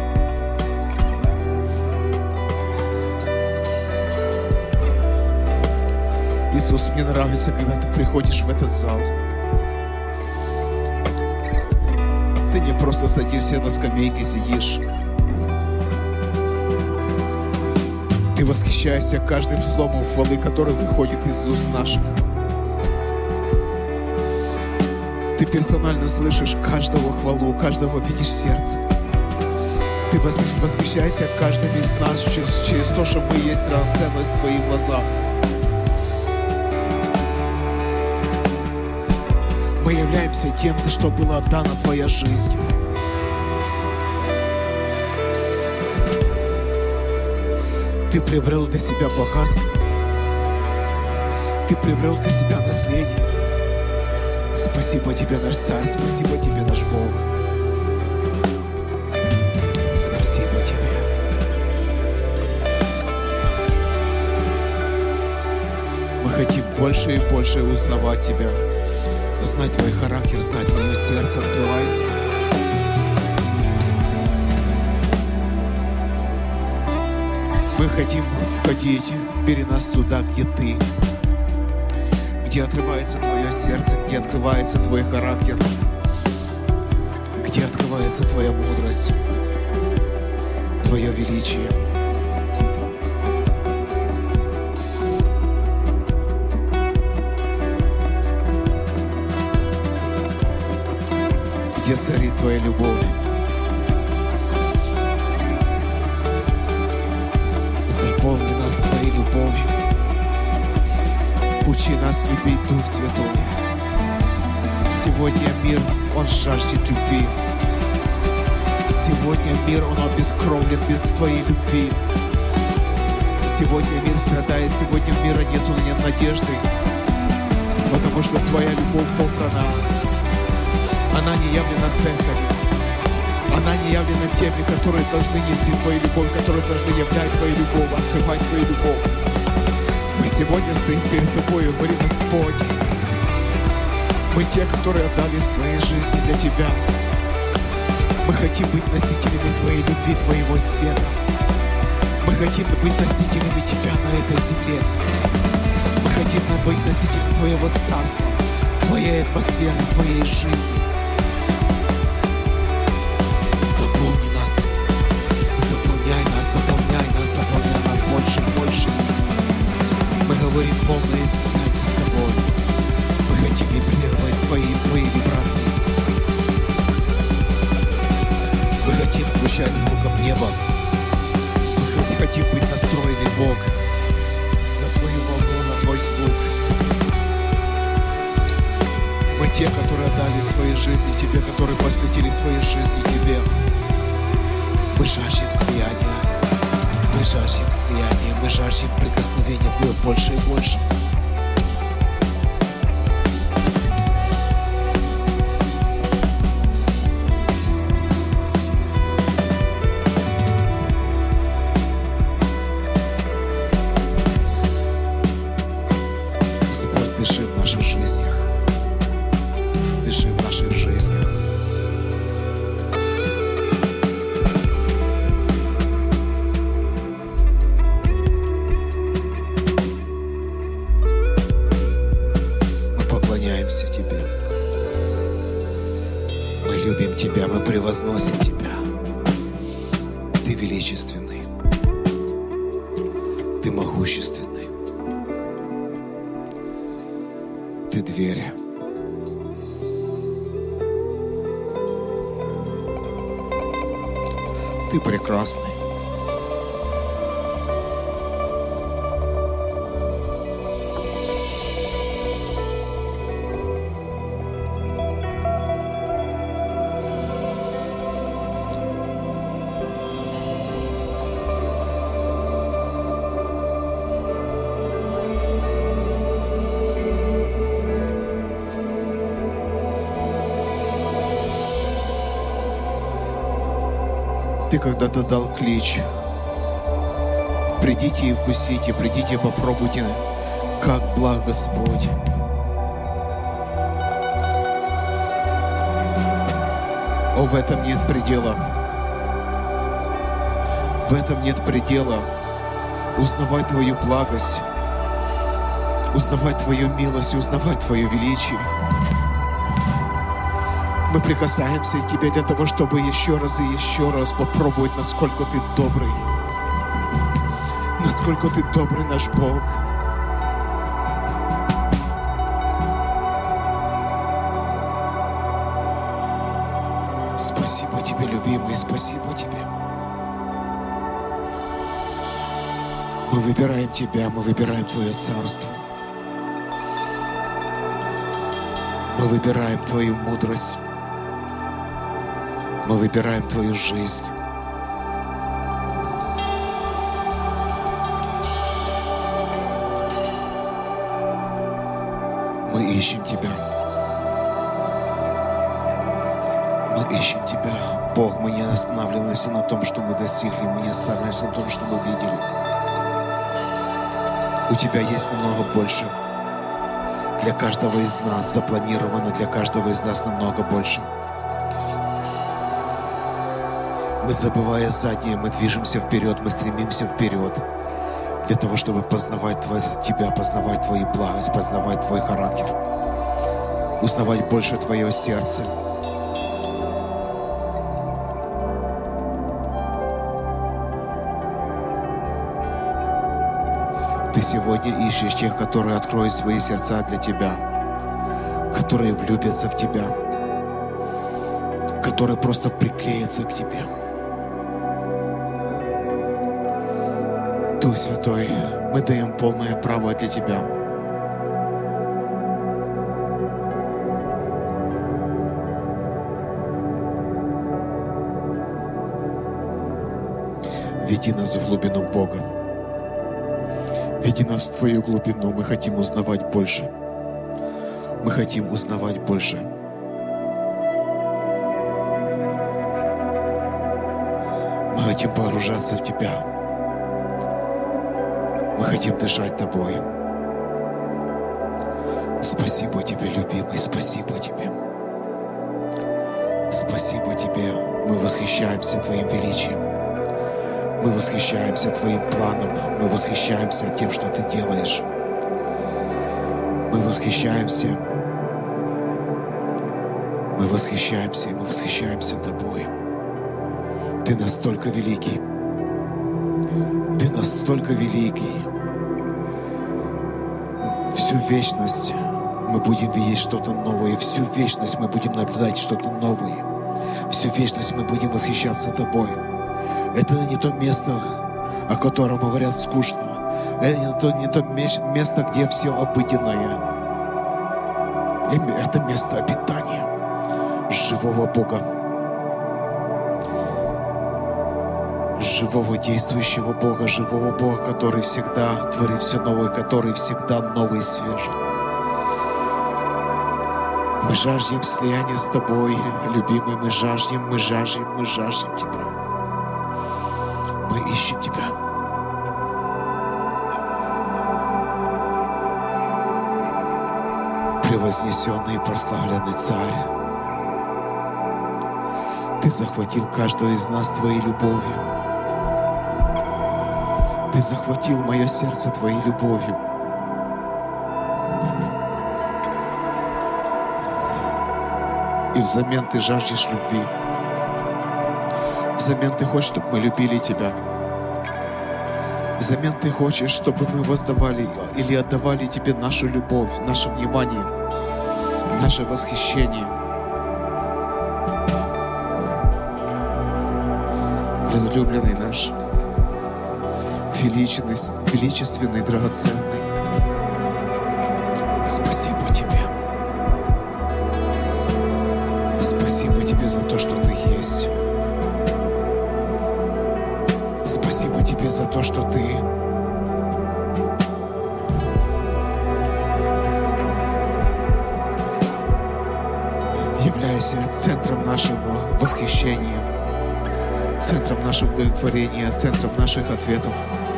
Иисус, мне нравится, когда Ты приходишь в этот зал. Ты не просто садишься на скамейке, сидишь. Ты восхищаешься каждым словом хвалы, который выходит из уст наших. Ты персонально слышишь каждого хвалу, каждого видишь в сердце. Ты восхищаешься каждым из нас через то, что мы есть драгоценность в Твоих глазах. Мы являемся тем, за что была отдана Твоя жизнь. Ты приобрел для себя богатство. Ты приобрел для себя наследие. Спасибо Тебе, наш Царь, спасибо Тебе, наш Бог. Спасибо Тебе. Мы хотим больше и больше узнавать Тебя, знать Твой характер, знать Твое сердце. Открывайся. Мы хотим входить, бери нас туда, где Ты, где открывается Твое сердце, где открывается Твой характер, где открывается Твоя мудрость, Твое величие. Где царит Твоя любовь. Заполни нас Твоей любовью. Учи нас любить, Дух Святой. Сегодня мир, он жаждет любви. Сегодня мир, он обескровлен без Твоей любви. Сегодня мир страдает, сегодня у мира нет надежды, потому что Твоя любовь полтрона. Она не явлена церковью. Она не явлена теми, которые должны нести Твою любовь, которые должны являть Твою любовь, открывать Твою любовь. Мы сегодня стоим перед Тобой и говорим: Господь, мы те, которые отдали свои жизни для Тебя. Мы хотим быть носителями Твоей любви, Твоего света. Мы хотим быть носителями Тебя на этой земле. Мы хотим быть носителями Твоего царства, Твоей атмосферы, Твоей жизни. Заполни нас, заполняй нас, заполняй нас, заполняй нас больше и больше. Мы говорим полное слияние с Тобой. Мы хотим вибрировать Твои вибрации. Мы хотим звучать звуком неба. Мы хотим быть настроены, Бог, на Твою волну, на Твой звук. Мы те, которые отдали свои жизни Тебе, которые посвятили свои жизни Тебе. Мы жаждем слияния. Мы жаждем слияния. Мы жаждем прикосновения Твоего больше и больше. Дыши в наших жизнях. Дыши в наших жизнях. Мы поклоняемся Тебе. Мы любим Тебя, мы превозносим Тебя. Ты величественный. Ты могущественный. Ты дверь. Ты прекрасный. Ты когда-то дал клич: придите и вкусите, придите и попробуйте, как благ Господь. О, в этом нет предела. В этом нет предела. Узнавать Твою благость, узнавать Твою милость, узнавать Твое величие. Мы прикасаемся к Тебе для того, чтобы еще раз и еще раз попробовать, насколько Ты добрый. Насколько Ты добрый, наш Бог. Спасибо Тебе, любимый, спасибо Тебе. Мы выбираем Тебя, мы выбираем Твое царство. Мы выбираем Твою мудрость. Мы выбираем Твою жизнь. Мы ищем Тебя. Мы ищем Тебя. Бог, мы не останавливаемся на том, что мы достигли. Мы не останавливаемся на том, что мы видели. У Тебя есть намного больше. Для каждого из нас запланировано, для каждого из нас намного больше. Мы, забывая заднее, мы движемся вперед, мы стремимся вперед для того, чтобы познавать Тебя, познавать Твою благость, познавать Твой характер, узнавать больше Твое сердце. Ты сегодня ищешь тех, которые откроют свои сердца для Тебя, которые влюбятся в Тебя, которые просто приклеятся к Тебе. Дух Святой, мы даем полное право для Тебя. Веди нас в глубину Бога. Веди нас в Твою глубину. Мы хотим узнавать больше. Мы хотим узнавать больше. Мы хотим погружаться в Тебя. Мы хотим дышать Тобой. Спасибо Тебе, любимый, спасибо Тебе. Спасибо Тебе. Мы восхищаемся Твоим величием. Мы восхищаемся Твоим планом. Мы восхищаемся тем, что Ты делаешь. Мы восхищаемся. Мы восхищаемся, и мы восхищаемся Тобой. Ты настолько великий. Ты настолько великий. Всю вечность мы будем видеть что-то новое. Всю вечность мы будем наблюдать что-то новое. Всю вечность мы будем восхищаться Тобой. Это не то место, о котором говорят скучно. Это не то место, где все обыденное. Это место обитания живого Бога. Живого действующего Бога, живого Бога, который всегда творит все новое, который всегда новый и свежий. Мы жаждем слияния с Тобой, любимый, мы жаждем Тебя. Мы ищем Тебя. Превознесенный и прославленный Царь, Ты захватил каждого из нас Твоей любовью. Ты захватил мое сердце Твоей любовью. И взамен Ты жаждешь любви. Взамен Ты хочешь, чтобы мы любили Тебя. Взамен Ты хочешь, чтобы мы воздавали или отдавали Тебе нашу любовь, наше внимание, наше восхищение. Возлюбленный наш, величественный, драгоценный, спасибо Тебе. Спасибо Тебе за то, что Ты есть. Спасибо Тебе за то, что Ты являешься центром нашего восхищения, центром нашего удовлетворения, центром наших ответов.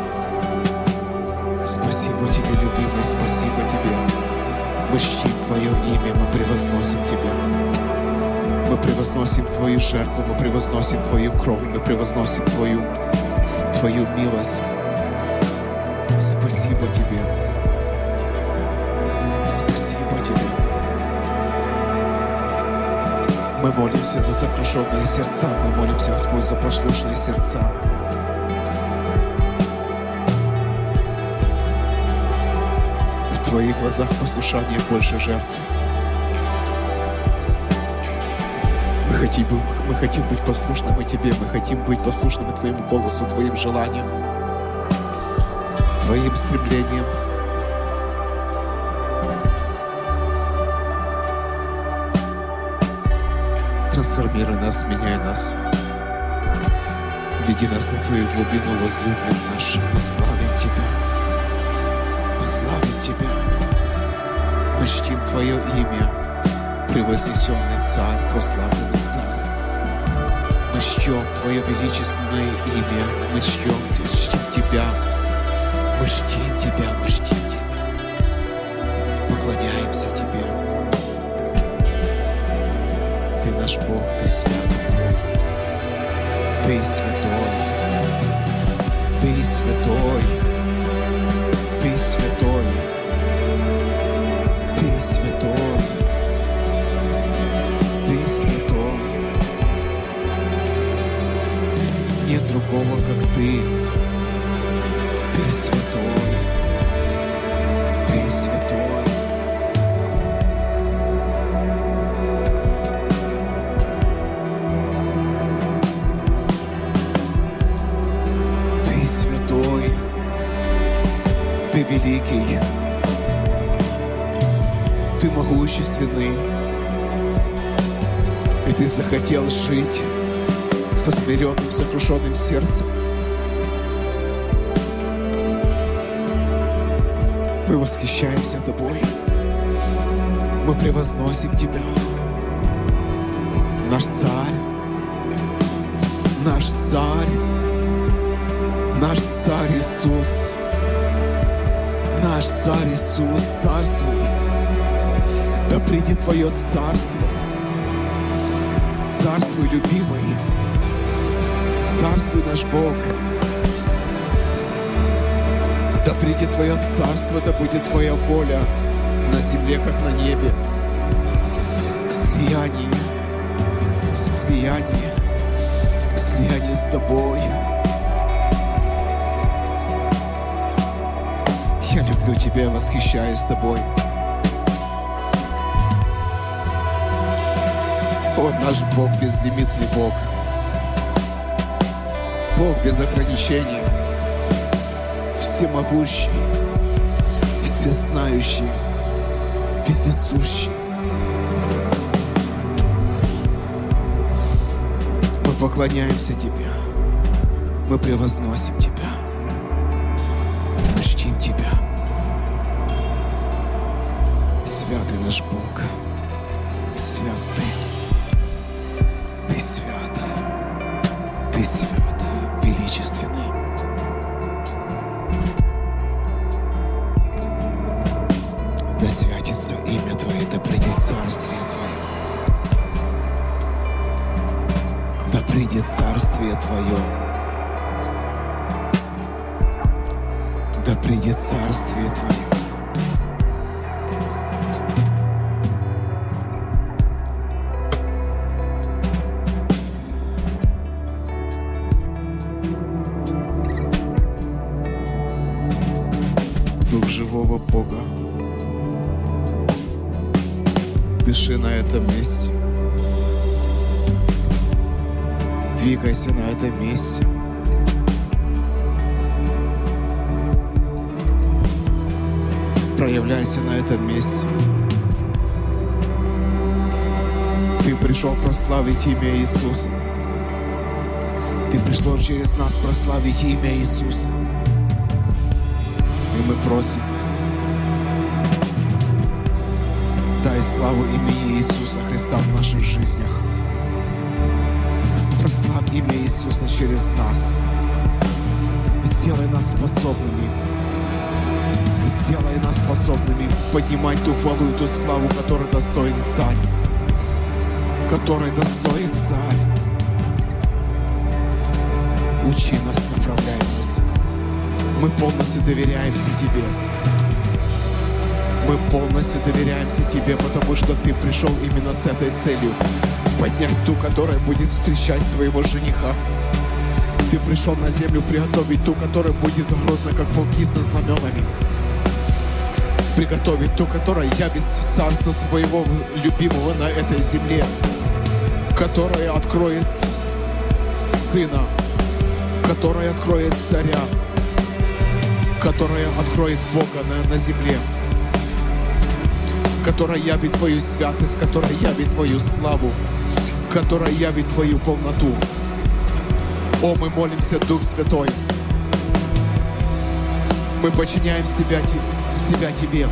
Спасибо Тебе, любимый, спасибо Тебе. Мы чтим Твое имя, мы превозносим Тебя. Мы превозносим Твою жертву, мы превозносим Твою кровь, мы превозносим Твою милость. Спасибо Тебе. Спасибо Тебе. Мы молимся за сокрушенные сердца, мы молимся, Господь, за послушные сердца. В Твоих глазах послушание больше жертв. Мы хотим быть послушными Тебе, мы хотим быть послушными Твоему голосу, Твоим желаниям, Твоим стремлениям. Трансформируй нас, меняй нас. Веди нас на Твою глубину, возлюбленный наш. Мы славим Тебя. Мы славим Тебя. Мы чтим Твое имя, превознесенный Царь, прославленный Царь. Мы чтем Твое величественное имя. Мы чтим Тебя. Мы чтим Тебя, мы чтим Тебя. Поклоняемся Тебе. Ты наш Бог, Ты святый Бог. Ты святой. Ты святой. Ты святой. Ты святой. Ты святой. Нет другого, как Ты. Ты святой. Ты святой. Ты святой. Ты великий. Ты могущественный. И Ты захотел жить со смиренным, сокрушенным сердцем. Мы восхищаемся Тобой. Мы превозносим Тебя. Наш Царь, наш Царь, наш Царь Иисус, наш Царь Иисус, царствуй. Да придет Твое царство. Царствуй, любимый. Царствуй, наш Бог. Да придет Твое царство, да будет Твоя воля на земле, как на небе. Слияние, слияние, слияние с Тобой. Я люблю Тебя, восхищаюсь Тобой. О, наш Бог, безлимитный Бог. Бог без ограничений. Всемогущий, всезнающий, вездесущий. Мы поклоняемся Тебе. Мы превозносим Тебя. Мы чтим Тебя. Святый наш Бог. Свят Ты. Ты свят. Ты свят. Величественный. Да святится имя Твое, да придет царствие Твое. Да придет царствие Твое. Да придет царствие Твое. Дух живого Бога, дыши на этом месте. Двигайся на этом месте. Проявляйся на этом месте. Ты пришел прославить имя Иисуса. Ты пришел через нас прославить имя Иисуса. И мы просим, дай славу имени Иисуса Христа в наших жизнях. Прославь имя Иисуса через нас. Сделай нас способными. Сделай нас способными поднимать ту хвалу и ту славу, которой достоин Царь. Которой достоин Царь. Учи нас, направляй нас. Мы полностью доверяемся Тебе. Мы полностью доверяемся Тебе, потому что Ты пришел именно с этой целью. Поднять ту, которая будет встречать своего жениха. Ты пришел на землю приготовить ту, которая будет грозна, как полки со знаменами. Приготовить ту, которая явит царство своего любимого на этой земле. Которая откроет Сына. Которая откроет Царя. Которая откроет Бога на земле. Которая явит Твою святость, которая явит Твою славу, которая явит Твою полноту. О, мы молимся, Дух Святой. Мы подчиняем себя Тебе.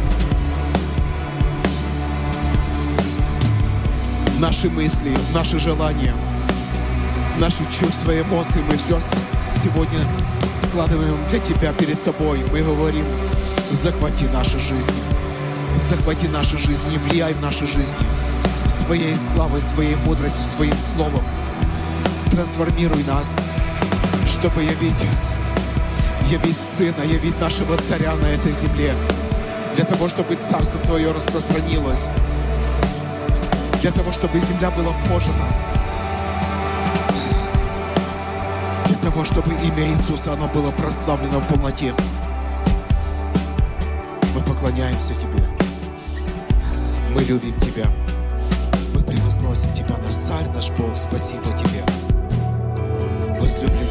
Наши мысли, наши желания, наши чувства, эмоции, мы все сегодня складываем для Тебя перед Тобой. Мы говорим, захвати наши жизни. Захвати наши жизни, влияй в наши жизни своей славой, своей мудростью, своим словом. Трансформируй нас, чтобы явить Сына, явить нашего Царя на этой земле. Для того, чтобы Царство Твое распространилось. Для того, чтобы земля была пожита. Для того, чтобы имя Иисуса, оно было прославлено в полноте. Мы поклоняемся Тебе. Мы любим Тебя. Мы превозносим Тебя, наш Царь, наш Бог. Спасибо Тебе. Возлюбленный